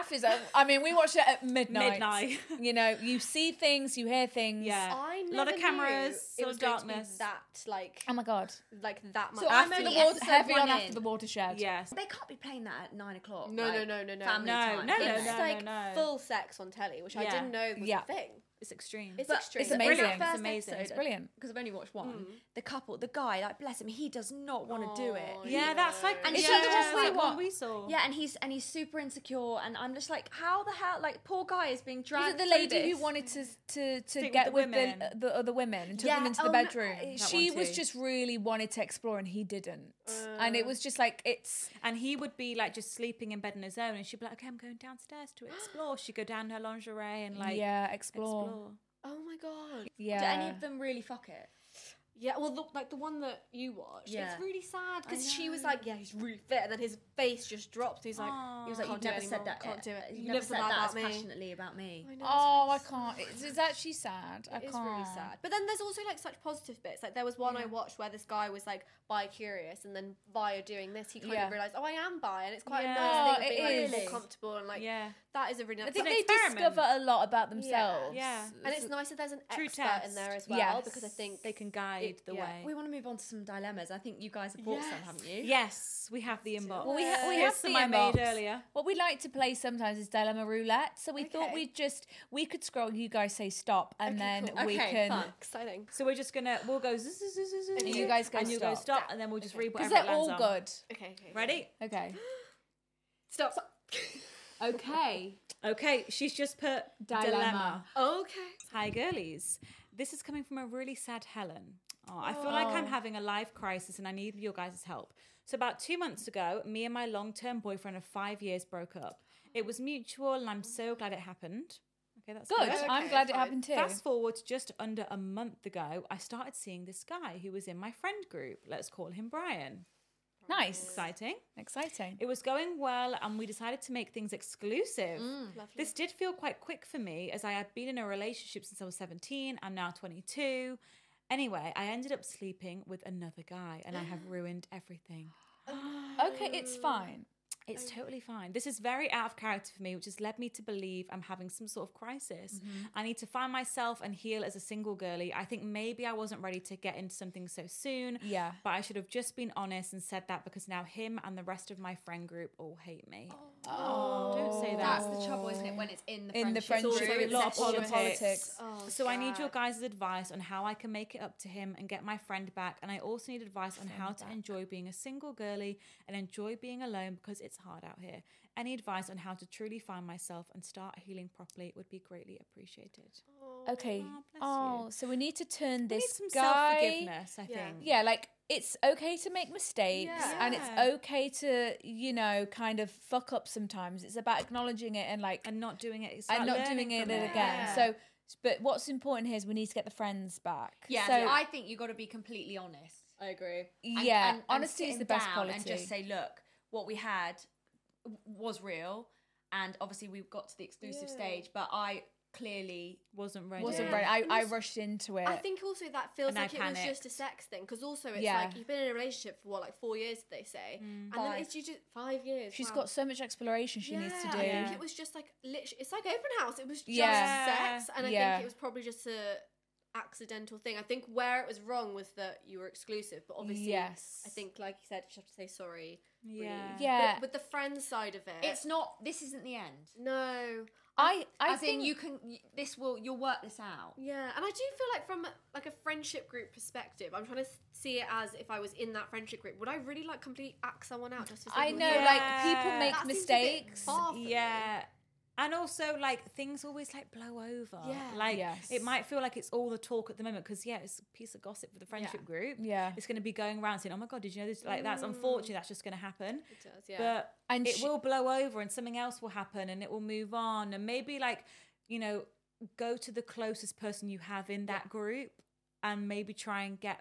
We watched it at midnight. Midnight. You see things, you hear things. Yeah. I A never lot of knew cameras, it sort was of going to darkness. be that Oh my god. like that much. So I'm After the only water, episode heavy on one after in. the watershed. Yes. They can't be playing that at 9 o'clock. No, like, no. Family No, time. no, it's no, like no. full sex on telly, which I Yeah. didn't know was Yeah. a thing. It's extreme. It's But extreme. it's amazing. Brilliant. It's First amazing. episode, It's brilliant. Because I've only watched one. The couple, the guy, like bless him, he does not want to do it. Yeah, that's like And It's she like the just one we like, watched. we saw. Yeah, and he's super insecure, and I'm just like, how the hell? Like, poor guy is being Was dragged. it the through lady this. who wanted to Stick get with with the women. the other women and took Yeah. them into the Oh, no, bedroom? that She one was too. just really wanted to explore and he didn't. And it was just like it's And he would be like just sleeping in bed on his own, and she'd be like, "Okay, I'm going downstairs to explore." She'd go down her lingerie and like explore. Oh my god. Yeah. Do any of them really fuck it? Yeah, well, the one that you watched, Yeah. it's really sad because she was like, "Yeah, he's really fit," and then his face just dropped. He's like, He was like, Can't "You've do never it said anymore, that. can't do it. You You never never said said that that as about me." passionately about me." I know, Oh, I it's can't. It's actually sad. I It is can't. really sad. But then there's also like such positive bits. Like there was one I watched where this guy was like bi-curious, and then via doing this, he kind Yeah. of realised, oh, I am bi, and it's quite Yeah. a nice thing Oh, of being it like is. more comfortable and like Yeah. that is a really I nice. think an they experiment. discover a lot about themselves. Yeah. And it's nice that there's an True expert test. in there as well Yes. because I think They can guide the yeah. way. We want to move on to some dilemmas. I think you guys have brought some, haven't you? Yes, we have the inbox. Well, we Here's have some the I made inbox. earlier. What we like to play sometimes is dilemma roulette. So we thought we could scroll. You guys say stop, and then cool. we Okay, can. fun. exciting. So we're just we'll go zzz, zzz, zzz, zzz, And you guys go and you go stop. stop, and then we'll just read Because whatever it they're lands all on. good. Okay. Ready? Okay. Stop. Okay. Okay, she's just put Dilemma. Okay. Hi, girlies. This is coming from a really sad Helen. Oh, I feel like I'm having a life crisis and I need your guys' help. So about 2 months ago, me and my long-term boyfriend of 5 years broke up. It was mutual and I'm so glad it happened. Okay, that's Good. good. I'm glad it happened too. Fast forward to just under a month ago, I started seeing this guy who was in my friend group. Let's call him Brian. Nice. Exciting. Exciting. It was going well and we decided to make things exclusive. This did feel quite quick for me as I had been in a relationship since I was 17. I'm now 22. Anyway, I ended up sleeping with another guy and I have ruined everything. Okay, it's fine. It's totally fine. This is very out of character for me, which has led me to believe I'm having some sort of crisis. I need to find myself and heal as a single girly. I think maybe I wasn't ready to get into something so soon. Yeah. But I should have just been honest and said that, because now him and the rest of my friend group all hate me. Don't say that. That's the trouble, isn't it? When it's in the In the friendship friendship, group, a lot of it's all the politics. So I need God. your guys' advice on how I can make it up to him and get my friend back. And I also need advice on how to enjoy being a single girly and enjoy being alone, because it's hard out here. Any advice on how to truly find myself and start healing properly would be greatly appreciated. Okay. bless Oh, you. so we need to turn We need this some guy. self-forgiveness, I think. Yeah, like it's okay to make mistakes and it's Yeah. okay to, you know, kind of fuck up sometimes. It's about acknowledging it and like And not doing it. and not doing it again. Yeah. So, but what's important here is we need to get the friends back. Yeah, So, I think you got to be completely honest. I agree. yeah, And honesty sit is the him best down policy. And just say, look, what we had was real, and obviously we got to the exclusive stage, but I clearly wasn't ready. wasn't Yeah. right. I And rushed into it. I think also that feels And I like it was panicked. just a sex thing, because also it's Yeah. like you've been in a relationship for what, like 4 years, they say, and then it's you just 5 years. She's wow. got so much exploration she needs to do. I think it was just like literally, it's like open house. It was just Yeah. sex, and I Yeah. think it was probably just a accidental thing. I think where it was wrong was that you were exclusive, but obviously, Yes. I think like you said, you have to say sorry. Yeah. really. Yeah. But with the friends side of it, it's not. This isn't the end. no. I As think in, you can. You'll work this out. Yeah, and I do feel like from like a friendship group perspective, I'm trying to see it as if I was in that friendship group, would I really like completely axe someone out just for I saying, know, "Yeah." like people Yeah. make That seems a bit mistakes. far for me. Yeah. And also, like, things always, like, blow over. Yeah. Like, Yes. it might feel like it's all the talk at the moment because, yeah, it's a piece of gossip for the friendship group. Yeah. It's going to be going around saying, oh, my God, did you know this? Like, that's unfortunate. That's just going to happen. It does, yeah. But And it sh- will blow over and something else will happen and it will move on. And maybe, like, you know, go to the closest person you have in that group and maybe try and get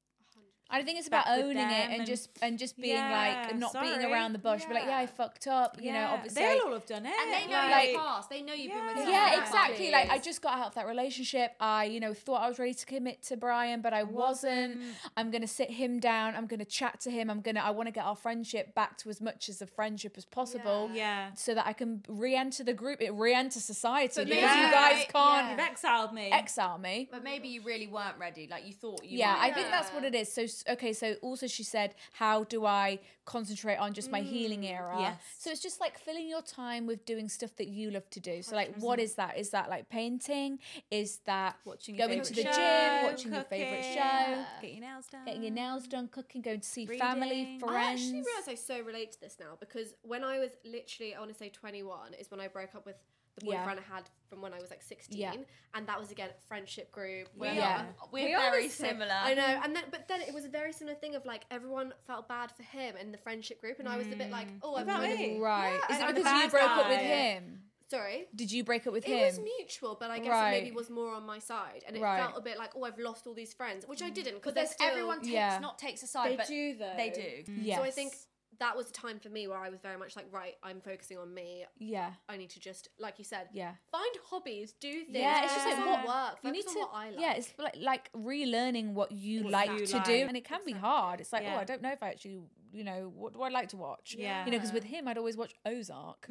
I think it's about back with owning it them and just being Yeah, like not beating sorry. around the bush, but like, yeah, I fucked up, you know, obviously. They'll all have done it. And they know Like- your past. They know you've been with someone Yeah, for exactly. 5 Like I years. just got out of that relationship. I, you know, thought I was ready to commit to Brian, but I wasn't. I'm gonna sit him down. I'm gonna chat to him. I want to get our friendship back to as much as a friendship as possible. Yeah. So that I can re-enter the group, re-enter society. But Because maybe- you guys can't You've exiled me. exile me. But maybe you really weren't ready. Like you thought you. Yeah, might I think be. that's what it is. So, okay, so also she said, how do I concentrate on just my healing era? Yes. So it's just like filling your time with doing stuff that you love to do. So like, what is that? Is that like painting? Is that Watching your going to the favourite gym, show, watching your favorite cooking, show, getting your nails done, getting your nails done, cooking, going to see family, Reading. friends? I actually realise I so relate to this now, because when I was literally, I want to say 21, is when I broke up with the Yeah. boyfriend I had from when I was like 16, Yeah. and that was again friendship group. We're, Yeah. we're We are very the same. similar. I know, and then but then it was a very similar thing of like everyone felt bad for him in the friendship group, and I was a bit like, oh, I'm about kind me? of Right. Yeah, Is it I'm because the you bad broke up with guy. him? sorry. Did you break up with It him? was mutual, but I guess it Right. maybe was more on my side, and it Right. felt a bit like, oh, I've lost all these friends, which I didn't, because But there's everyone takes Yeah. not takes a side. They but do, though. They do. Yes. So I think that was a time for me where I was very much like, right, I'm focusing on me. Yeah. I need to just, like you said, Yeah. find hobbies, do things. Yeah, it's just focus like on what work. you need Focus to. on what I like. Yeah, it's like relearning what you What like you to like. do, and it can be hard. It's like, Yeah. oh, I don't know if I actually, you know, what do I like to watch? Yeah. You know, because with him, I'd always watch Ozark.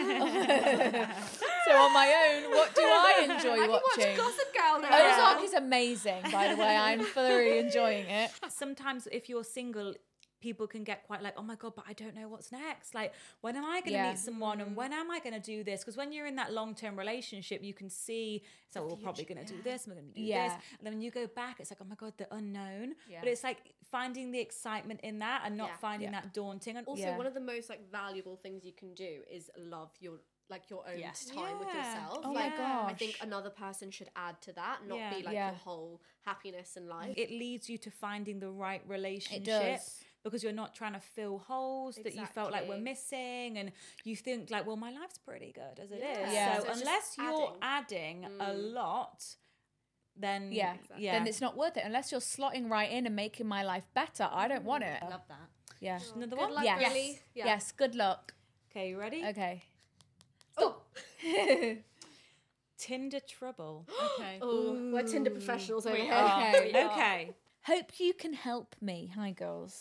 So on my own, what do I enjoy watching? Gossip Girl now. Ozark is amazing, by the way. I'm thoroughly enjoying it. Sometimes if you're single, people can get quite like, oh my God, but I don't know what's next. Like, when am I going to Yeah. meet someone and when am I going to do this? Because when you're in that long-term relationship, you can see, so we're probably going to do this, we're going to do Yeah. this. And then when you go back, it's like, oh my God, the unknown. Yeah. But it's like finding the excitement in that and not Yeah. finding that daunting. And Also, Yeah. one of the most like valuable things you can do is love your own Yes. time with Yeah. yourself. Oh my like, I gosh. think another person should add to that, not Yeah. be like Yeah. your whole happiness in life. it leads you to finding the right relationship. does. Because you're not trying to fill holes that you felt like were Exactly. missing, and you think like, well, my life's pretty good as it is. Yeah. So So it's unless just you're adding a lot, then Yeah. yeah, Then it's not worth it unless you're slotting right in and making my life better. I don't want it. I love that. Yeah. another Good one. luck, Yes. Billy. Yeah. Yes. Good luck. Okay, you ready? Okay. Oh, Tinder trouble. Okay. oh, we're Tinder professionals over here. Okay. Okay. Hope you can help me. Hi, girls.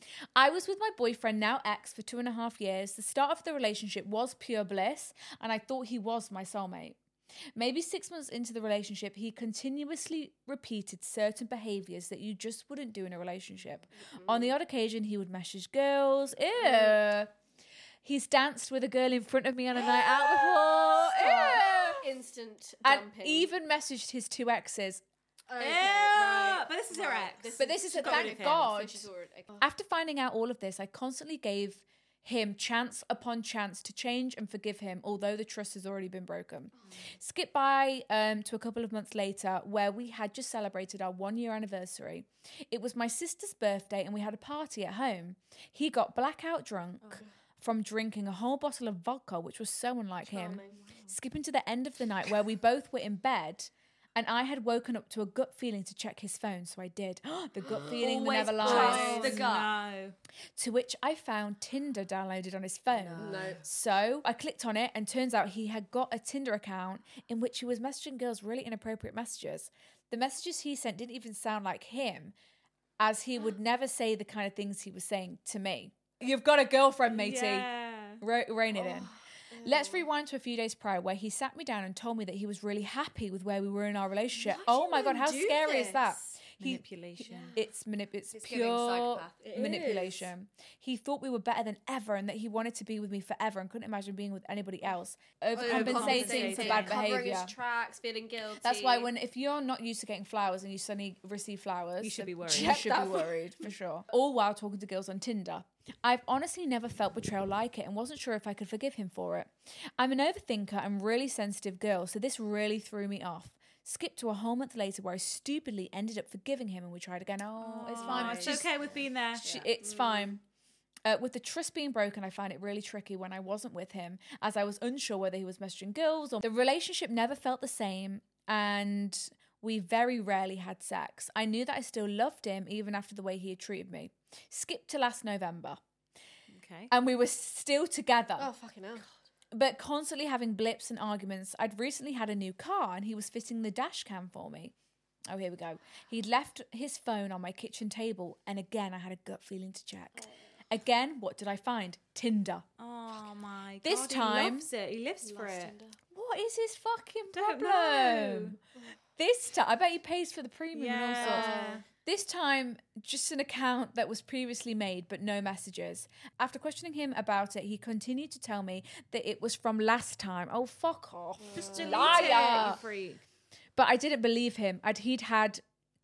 I was with my boyfriend, now ex, for 2.5 years. The start of the relationship was pure bliss, and I thought he was my soulmate. Maybe 6 months into the relationship, he continuously repeated certain behaviours that you just wouldn't do in a relationship. On the odd occasion, he would message girls. Ew. He's danced with a girl in front of me on a night out before. Ew. Instant And dumping. even messaged his 2 exes. Okay, Yeah, but this is her ex. But this is a got rid thank of him, God. So she's already, After finding out all of this, I constantly gave him chance upon chance to change and forgive him, although the trust has already been broken. Skip by to a couple of months later, where we had just celebrated our 1-year anniversary. It was my sister's birthday and we had a party at home. He got blackout drunk from drinking a whole bottle of vodka, which was so unlike him. Skipping to the end of the night where we both were in bed, and I had woken up to a gut feeling to check his phone, so I did. The gut feeling that never lies. The gut. No. To which I found Tinder downloaded on his phone. No. So I clicked on it, and turns out he had got a Tinder account in which he was messaging girls really inappropriate messages. The messages he sent didn't even sound like him, as he would never say the kind of things he was saying to me. You've got a girlfriend, matey. Yeah. Rein it in. Let's rewind to a few days prior where he sat me down and told me that he was really happy with where we were in our relationship. Oh my God, how scary is that? Manipulation. It's giving pure psychopath. manipulation. He thought we were better than ever and that he wanted to be with me forever and couldn't imagine being with anybody else. Overcompensating for bad Covering behaviour. his tracks, feeling guilty. That's why if you're not used to getting flowers and you suddenly receive flowers, You should be worried. You should be worried for sure. All while talking to girls on Tinder. I've honestly never felt betrayal like it and wasn't sure if I could forgive him for it. I'm an overthinker and really sensitive girl, so this really threw me off. Skip to a whole month later where I stupidly ended up forgiving him and we tried again. Oh, it's fine. It's okay with being there. It's fine. With the trust being broken, I found it really tricky when I wasn't with him, as I was unsure whether he was messaging girls or... The relationship never felt the same, and we very rarely had sex. I knew that I still loved him, even after the way he had treated me. Skip to last November. Okay. And we were still together. Oh, fucking hell. But constantly having blips and arguments. I'd recently had a new car and he was fitting the dash cam for me. Oh, here we go. He'd left his phone on my kitchen table, and again, I had a gut feeling to check. Again, what did I find? Tinder. Oh my God. This time- He loves it. He lives for it. What is his fucking Don't problem? know. This time, I bet he pays for the premium and all sorts. Yeah. This time, just an account that was previously made, but no messages. After questioning him about it, he continued to tell me that it was from last time. Oh, fuck off. Just delete Liar. it, you freak. But I didn't believe him. He'd had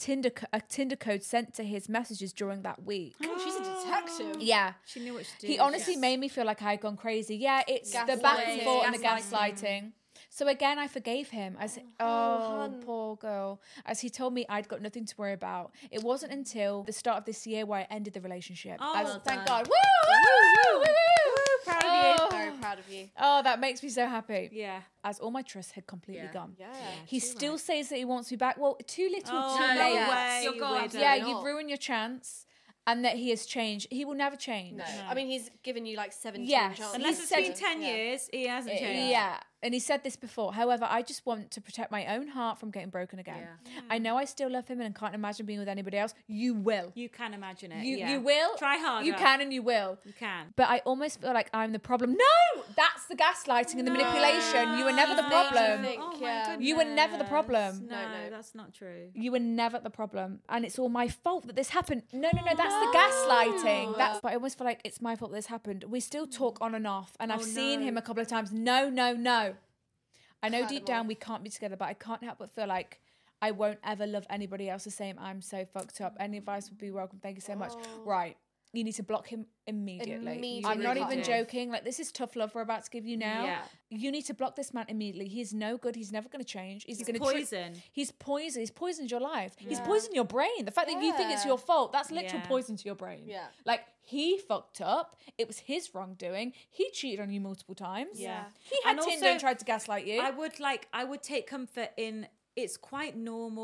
a Tinder code sent to his messages during that week. Oh, she's a detective. Yeah. She knew what to do. He honestly made me feel like I had gone crazy. Yeah, it's the back and Gaslighting. forth and the gaslighting. So again, I forgave him. I said, oh, poor girl. As he told me I'd got nothing to worry about. It wasn't until the start of this year where I ended the relationship. Oh, As, well thank done. God. Woo, woo, woo, woo, woo. Proud of you. Very proud of you. Oh, that makes me so happy. Yeah. As all my trust had completely gone. Yeah. He still says that he wants me back. Well, too little, Oh, too no late. way. You're gone. weirdo. Yeah, not. you've ruined your chance. And that he has changed. He will never change. No. I mean, he's given you like 17 Yes. chances. Unless He it's said- been 10 years, he hasn't changed. Yeah, and he said this before. However, I just want to protect my own heart from getting broken again. I know I still love him and can't imagine being with anybody else. You will. You can imagine it. You will. Try harder. You can and you will. You can. But I almost feel like I'm the problem. No! That's the gaslighting and the manipulation. You were never the problem. think, Oh my yeah. goodness. You were never the problem. No, No. that's not true. You were never the problem. And it's all my fault that this happened. No, that's the gaslighting. But I almost feel like it's my fault that this happened. We still talk on and off. And I've seen him a couple of times. No. I know deep down we can't be together, but I can't help but feel like I won't ever love anybody else the same. I'm so fucked up. Any advice would be welcome. Thank you so much. Right. You need to block him immediately. I'm not even joking. Like, this is tough love we're about to give you now. Yeah. You need to block this man immediately. He's no good. He's never going to change. He's going to poison. He's poison. He's poisoned your life. He's poisoned your brain. The fact that you think it's your fault, that's literal Yeah. poison to your brain. Yeah. Like, he fucked up. It was his wrongdoing. He cheated on you multiple times. Yeah. He had And Tinder also, and tried to gaslight you. I would take comfort in it's quite normal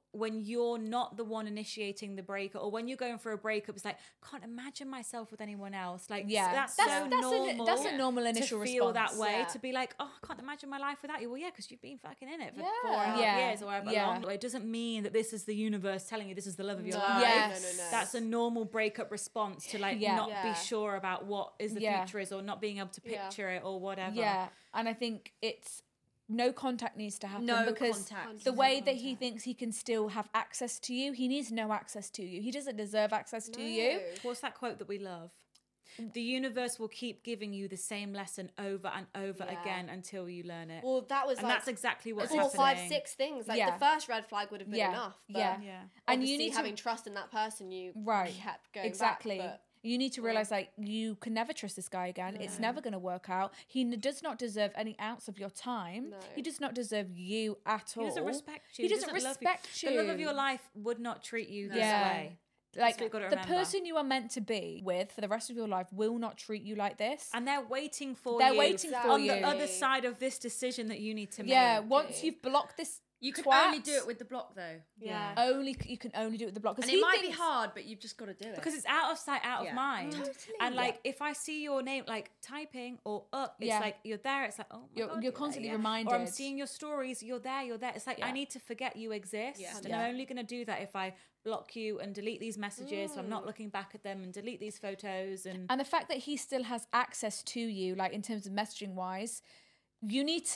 when you're not the one initiating the breakup, or when you're going for a breakup, it's like, can't imagine myself with anyone else. Like, that's normal. That's a normal initial to feel response. that way, Yeah. to be like, oh, I can't imagine my life without you. Well, yeah, because you've been fucking in it for Yeah. 4.5 Yeah. years or however Yeah. long. It doesn't mean that this is the universe telling you this is the love of your No, life. Yes. no. That's a normal breakup response to like Yeah. not Yeah. be sure about what is the Yeah. future is, or not being able to Yeah. picture it or whatever. Yeah, and I think it's no contact needs to happen No because contact. the way that he thinks he can still have access to you, he needs no access to you. He doesn't deserve access to you. No. What's that quote that we love? The universe will keep giving you the same lesson over and over Yeah. again until you learn it. Well, that was and like that's exactly what's 4, happening. 5, 6 things. Like Yeah. the first red flag would have been Yeah. enough. But Yeah. Yeah. And you obviously need to having trust in that person, you Right. kept going exactly. back. But You need to realize like you can never trust this guy again. It's never going to work out. He does not deserve any ounce of your time. No. He does not deserve you at all. He doesn't respect you. He doesn't love respect you. The love of your life would not treat you this Yeah. way. Like what you've got to the remember. person you are meant to be with for the rest of your life will not treat you like this. And they're waiting for They're you. waiting for on you. the other side of this decision that you need to make. Yeah, once you've blocked this, You can twat, only do it with the block though. yeah. you can only do it with the block. And Because it might be hard, but you've just got to do it. because it's out of sight, out Yeah. of mind. Totally. And like, Yeah. if I see your name like typing or up, it's Yeah. like you're there. It's like, oh my You're- God, you're there, constantly yeah. reminded. Or I'm seeing your stories. You're there. You're there. It's like Yeah. I need to forget you exist, Yeah. and Yeah. I'm only going to do that if I block you and delete these messages. So I'm not looking back at them and delete these photos. And And the fact that he still has access to you, like in terms of messaging wise, he needs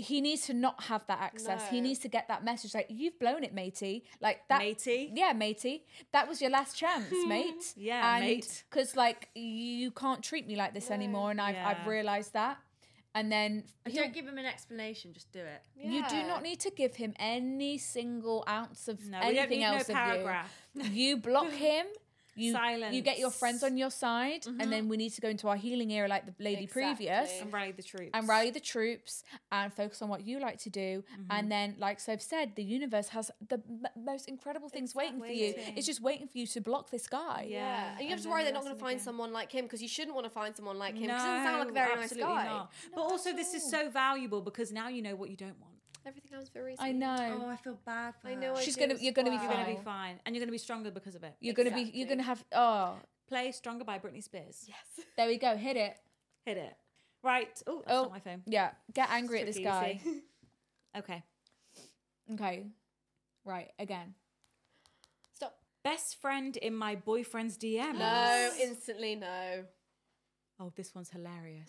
to not have that access. He No. needs to get that message. Like, you've blown it, matey. Like that. Matey? Yeah, matey. That was your last chance, mate. Yeah, mate. Because like you can't treat me like this anymore, and I've Yeah. realised that. And then And don't give him an explanation, just do it. you do not need to give him any single ounce of No, we don't anything need else no of paragraph. you. You block him. You get your Silence. friends on your side, and then we need to go into our healing era, like the lady previous, and rally the troops. and rally the troops and focus on what you like to do. And then, like Soph said, the universe has the most incredible things waiting for you. waiting. It's just waiting for you to block this guy. Yeah, and you have to then worry the they're not going lesson to find again. someone like him, because you shouldn't want to find someone like him because he doesn't sound like a very nice absolutely guy. not. But also, this is so valuable because now you know what you don't want. Everything comes very I easy. know. Oh, I feel bad for I her. know. You're do gonna as be fine. You're going to be Wow. fine, and you're going to be stronger because of it. You're gonna Exactly. you're gonna have. Oh, Play Stronger by Britney Spears. Yes. there we go. Hit it. Hit it. Right. Oh, that's not my phone. Yeah. Get angry at this Tricky, guy. you see. Okay. Okay. Right. Again. Stop. Best friend in my boyfriend's DM. No, instantly no. Oh, this one's hilarious.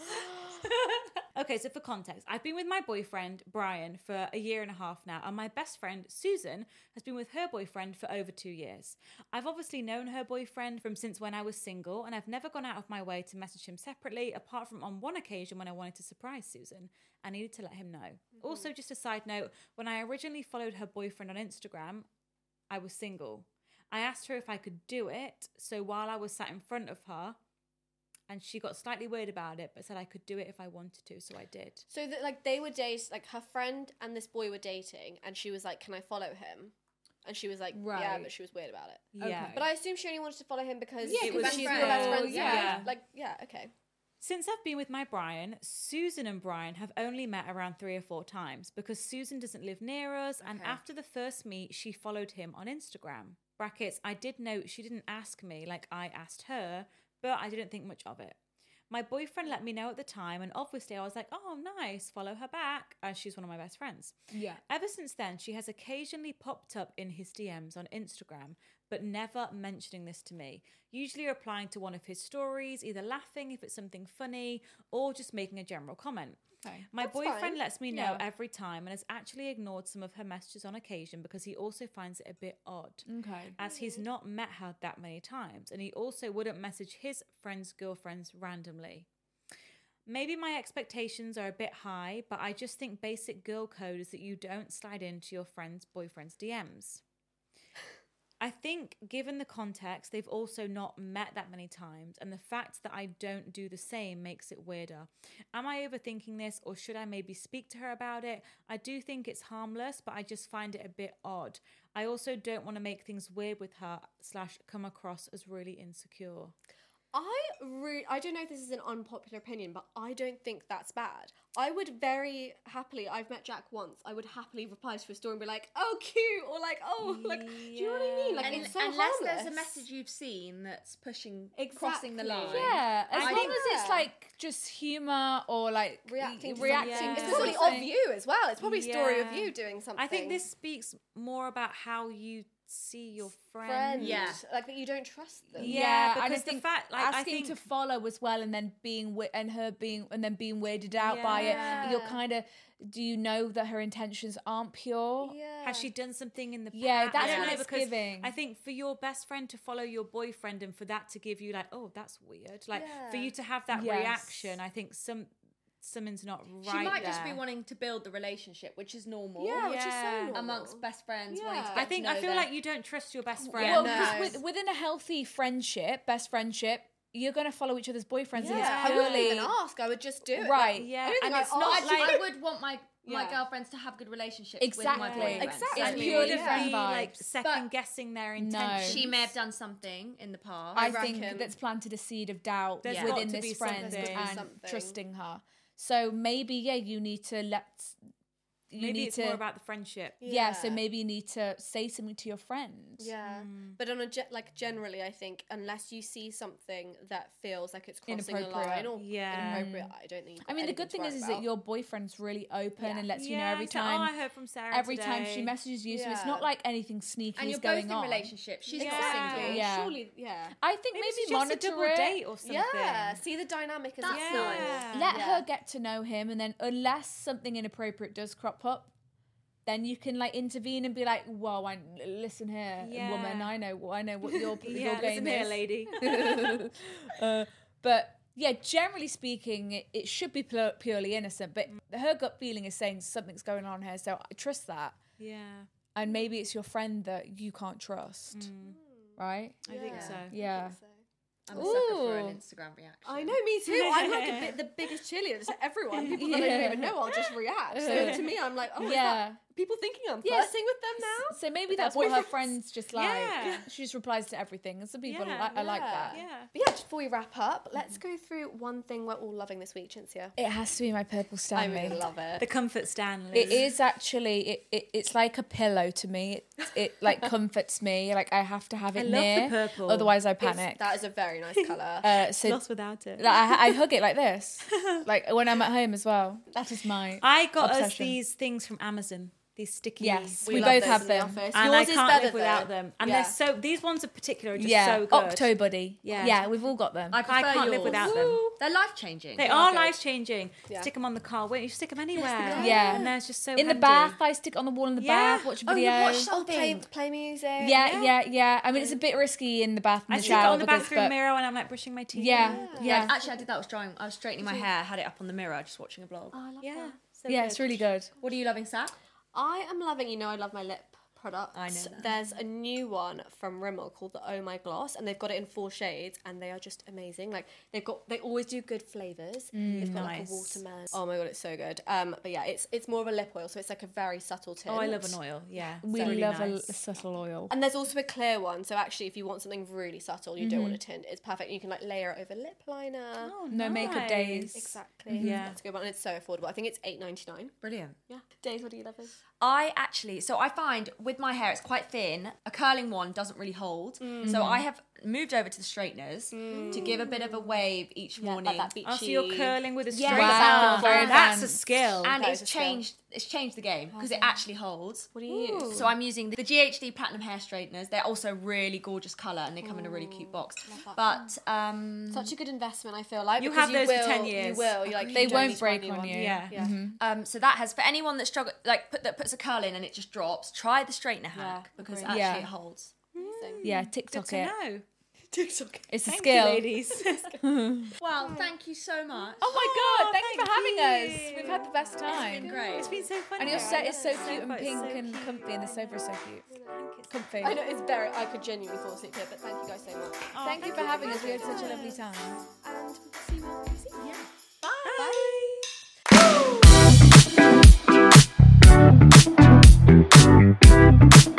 Okay, so for context, I've been with my boyfriend, Brian, for 1.5 years now, and my best friend, Susan, has been with her boyfriend for over 2 years. I've obviously known her boyfriend from since when I was single, and I've never gone out of my way to message him separately, apart from on one occasion when I wanted to surprise Susan. I needed to let him know. Also, just a side note, when I originally followed her boyfriend on Instagram, I was single. I asked her if I could do it, so while I was sat in front of her, and she got slightly weird about it, but said I could do it if I wanted to, so I did. So that like they were dating, like her friend and this boy were dating, and she was like, "Can I follow him?" And she was like, "Yeah," Right. but she was weird about it. Yeah. But I assume she only wanted to follow him because Yeah, it was 'cause she's best your best friend. friend. Yeah. Yeah, like yeah, okay. Since I've been with my Brian, Susan and Brian have only met around 3 or 4 times because Susan doesn't live near us, and after the first meet, she followed him on Instagram. Brackets, I did note she didn't ask me like I asked her, but I didn't think much of it. My boyfriend let me know at the time, and obviously I was like, oh, nice, follow her back, as she's one of my best friends. Yeah. Ever since then, she has occasionally popped up in his DMs on Instagram, but never mentioning this to me, usually replying to one of his stories, either laughing if it's something funny, or just making a general comment. Okay. My That's boyfriend fine. lets me know Yeah. every time and has actually ignored some of her messages on occasion because he also finds it a bit odd. Okay. As he's not met her that many times, and he also wouldn't message his friends' girlfriends randomly. Maybe my expectations are a bit high, but I just think basic girl code is that you don't slide into your friend's boyfriend's DMs. I think, given the context, they've also not met that many times, and the fact that I don't do the same makes it weirder. Am I overthinking this, or should I maybe speak to her about it? I do think it's harmless, but I just find it a bit odd. I also don't want to make things weird with her / come across as really insecure. I don't know if this is an unpopular opinion, but I don't think that's bad. I would very happily, I've met Jack once, I would happily reply to a story and be like, oh, cute, or like, oh, like, do you know what I mean? Like, And it's so unless harmless. there's a message you've seen that's pushing, crossing the line. Yeah, as I long think- as it's like just humor or like reacting to reacting something. to It's probably something. of you as well. It's probably a story of Yeah. you doing something. I think this speaks more about how you see your friend. friend, Yeah. like that you don't trust them. Yeah, and I because the think fact, like, I asking think- to follow as well, and then being and then being weirded out by it. You're kind of, do you know that her intentions aren't pure? Yeah. Has she done something in the past? Yeah, that's I don't what know, it's because giving. I think for your best friend to follow your boyfriend and for that to give you like, oh, that's weird. Like for you to have that Yes. reaction, I think something's not right. She might just be there. wanting to build the relationship, which is normal. Yeah, which is so Yeah. normal. Amongst best friends, wanting to Yeah. get I think to know I feel their- like you don't trust your best friend. Well, No. because within a healthy friendship, best friendship, you're going to follow each other's boyfriends, and it's I wouldn't purely even ask. I would just do it. Right. Like, Yeah, I don't think and I it's not asked. like- I would want my Yeah. girlfriends to have good relationships with my Exactly. boyfriends. Exactly. It's And Yeah. you purely wouldn't friend be like vibes. second guessing their No. intentions. She may have done something in the past. I reckon. think that's planted a seed of doubt There's got within to this be friend something. and Something. trusting her. So maybe you need to Maybe need it's to more about the friendship. so maybe you need to say something to your friend. Yeah, but on a generally, I think unless you see something that feels like it's crossing a Inappropriate. line or Yeah. inappropriate, I don't think. You've I got mean, the anything good to thing worry is about. that your boyfriend's really open and lets you know Yeah, every it's like, time. oh, I heard from Sarah every time today. she messages you, so it's Yeah. not like anything sneaky and is you're going both in on. relationships. She's not Yeah. single. Yeah. Surely, yeah. I think Maybe maybe it's just a monitor double it. date or something. Yeah, see the dynamic as That's well. nice. Let Yeah. her get to know him, and then unless something inappropriate does crop up, then you can like intervene and be like, "Whoa, listen here, Yeah. woman. I know what your Yeah, game listen here, is, lady. But yeah, generally speaking, it should be purely innocent. But her gut feeling is saying something's going on here, so I trust that. Yeah, And maybe it's your friend that you can't trust, right? I think so. Yeah. I'm a sucker for Ooh. an Instagram reaction. I know, me too. I'm like the biggest cheerleader to everyone. People that I don't even know, I'll just react. So to me, I'm like, oh, is Yeah. that people thinking I'm Yeah. flirting with them now? So maybe With their that's what her boyfriends? friends just like. Yeah. She just replies to everything, and some people Yeah. I like that. Yeah. But yeah, just before we wrap up, let's go through one thing we're all loving this week, Cinzia. It has to be my purple I Stanley. really love it. The comfort Stanley. It is actually it's like a pillow to me. It like comforts me. Like I have to have it I love the near, purple. otherwise I panic. That is a very nice colour. So Lost without it. like, I hug it like this, like when I'm at home as well. That is my. I got us obsession. these things from Amazon. These sticky. Yes, we love both those have in the them. office. And Yours I is can't better live without though. them. And Yeah. they're so. These ones in particular are just Yeah, so good. Octobody. Yeah. Yeah, we've all got them. I prefer can't live yours. without them. They're life changing. They are good. life changing. Yeah. Stick them on the car. Wait, you stick them anywhere. Yeah. And there's just so in the handy. bath, I stick it on the wall in the Yeah. bath, watch a Oh, you video. watch Oh, something. play music. Yeah. I mean, it's a bit risky in the bath and I the stick it shower on the because- bathroom but- mirror when I'm like brushing my teeth. Yeah. Actually, I did that. I was straightening my hair. Had it up on the mirror, just watching a vlog. Yeah. So Yeah, good. it's really good. What are you loving, Sat? I am loving, I love my lip products. I know that. There's a new one from Rimmel called the Oh My Gloss, and they've got it in 4 shades, and they are just amazing. Like they always do good flavors. They've got like a Nice. watermelon. Oh my god, it's so good. But yeah, it's more of a lip oil, so it's like a very subtle tint. Oh, I love an oil. Yeah. We It's really love nice. a subtle oil. And there's also a clear one, so actually, if you want something really subtle, you don't want a tint, it's perfect. You can like layer it over lip liner. Oh, No makeup days. nice. Exactly. Yeah. That's a good one. And it's so affordable. I think it's $8.99. Brilliant. Yeah. Days, what do you love? I find with my hair, it's quite thin. A curling one doesn't really hold. So I have moved over to the straighteners to give a bit of a wave each morning. Like that beachy. Oh, so you're curling with a straight Wow, very That's a advanced. skill. and That it's is a skill. changed the game because it actually holds. What do you use? So I'm using the GHD Platinum Hair Straighteners. They're also really gorgeous colour and they come in a really cute box. But Such a good investment, I feel like. You because have those for will, 10 years. You will. You're like, They you don't won't need to buy break a new on one. you. Yeah. Yeah. so that has, for anyone that struggle that puts a curl in and it just drops, try the straightener hack because actually Yeah. it holds. Yeah, Good TikTok to it. know. TikTok. It's a Thank skill. you, ladies. Well, thank you so much. Oh my god, thank you for thank having you. us. We've had the best time. Great. It's been so fun. And your here. set is so Yeah. cute and It's pink so and cute. comfy, and the sofa is so cute. Comfy. I know, it's very, I could genuinely fall asleep here, but thank you guys so much. Oh, Thank you for having us. We had such a lovely time. And we'll see you all soon. Yeah. Bye.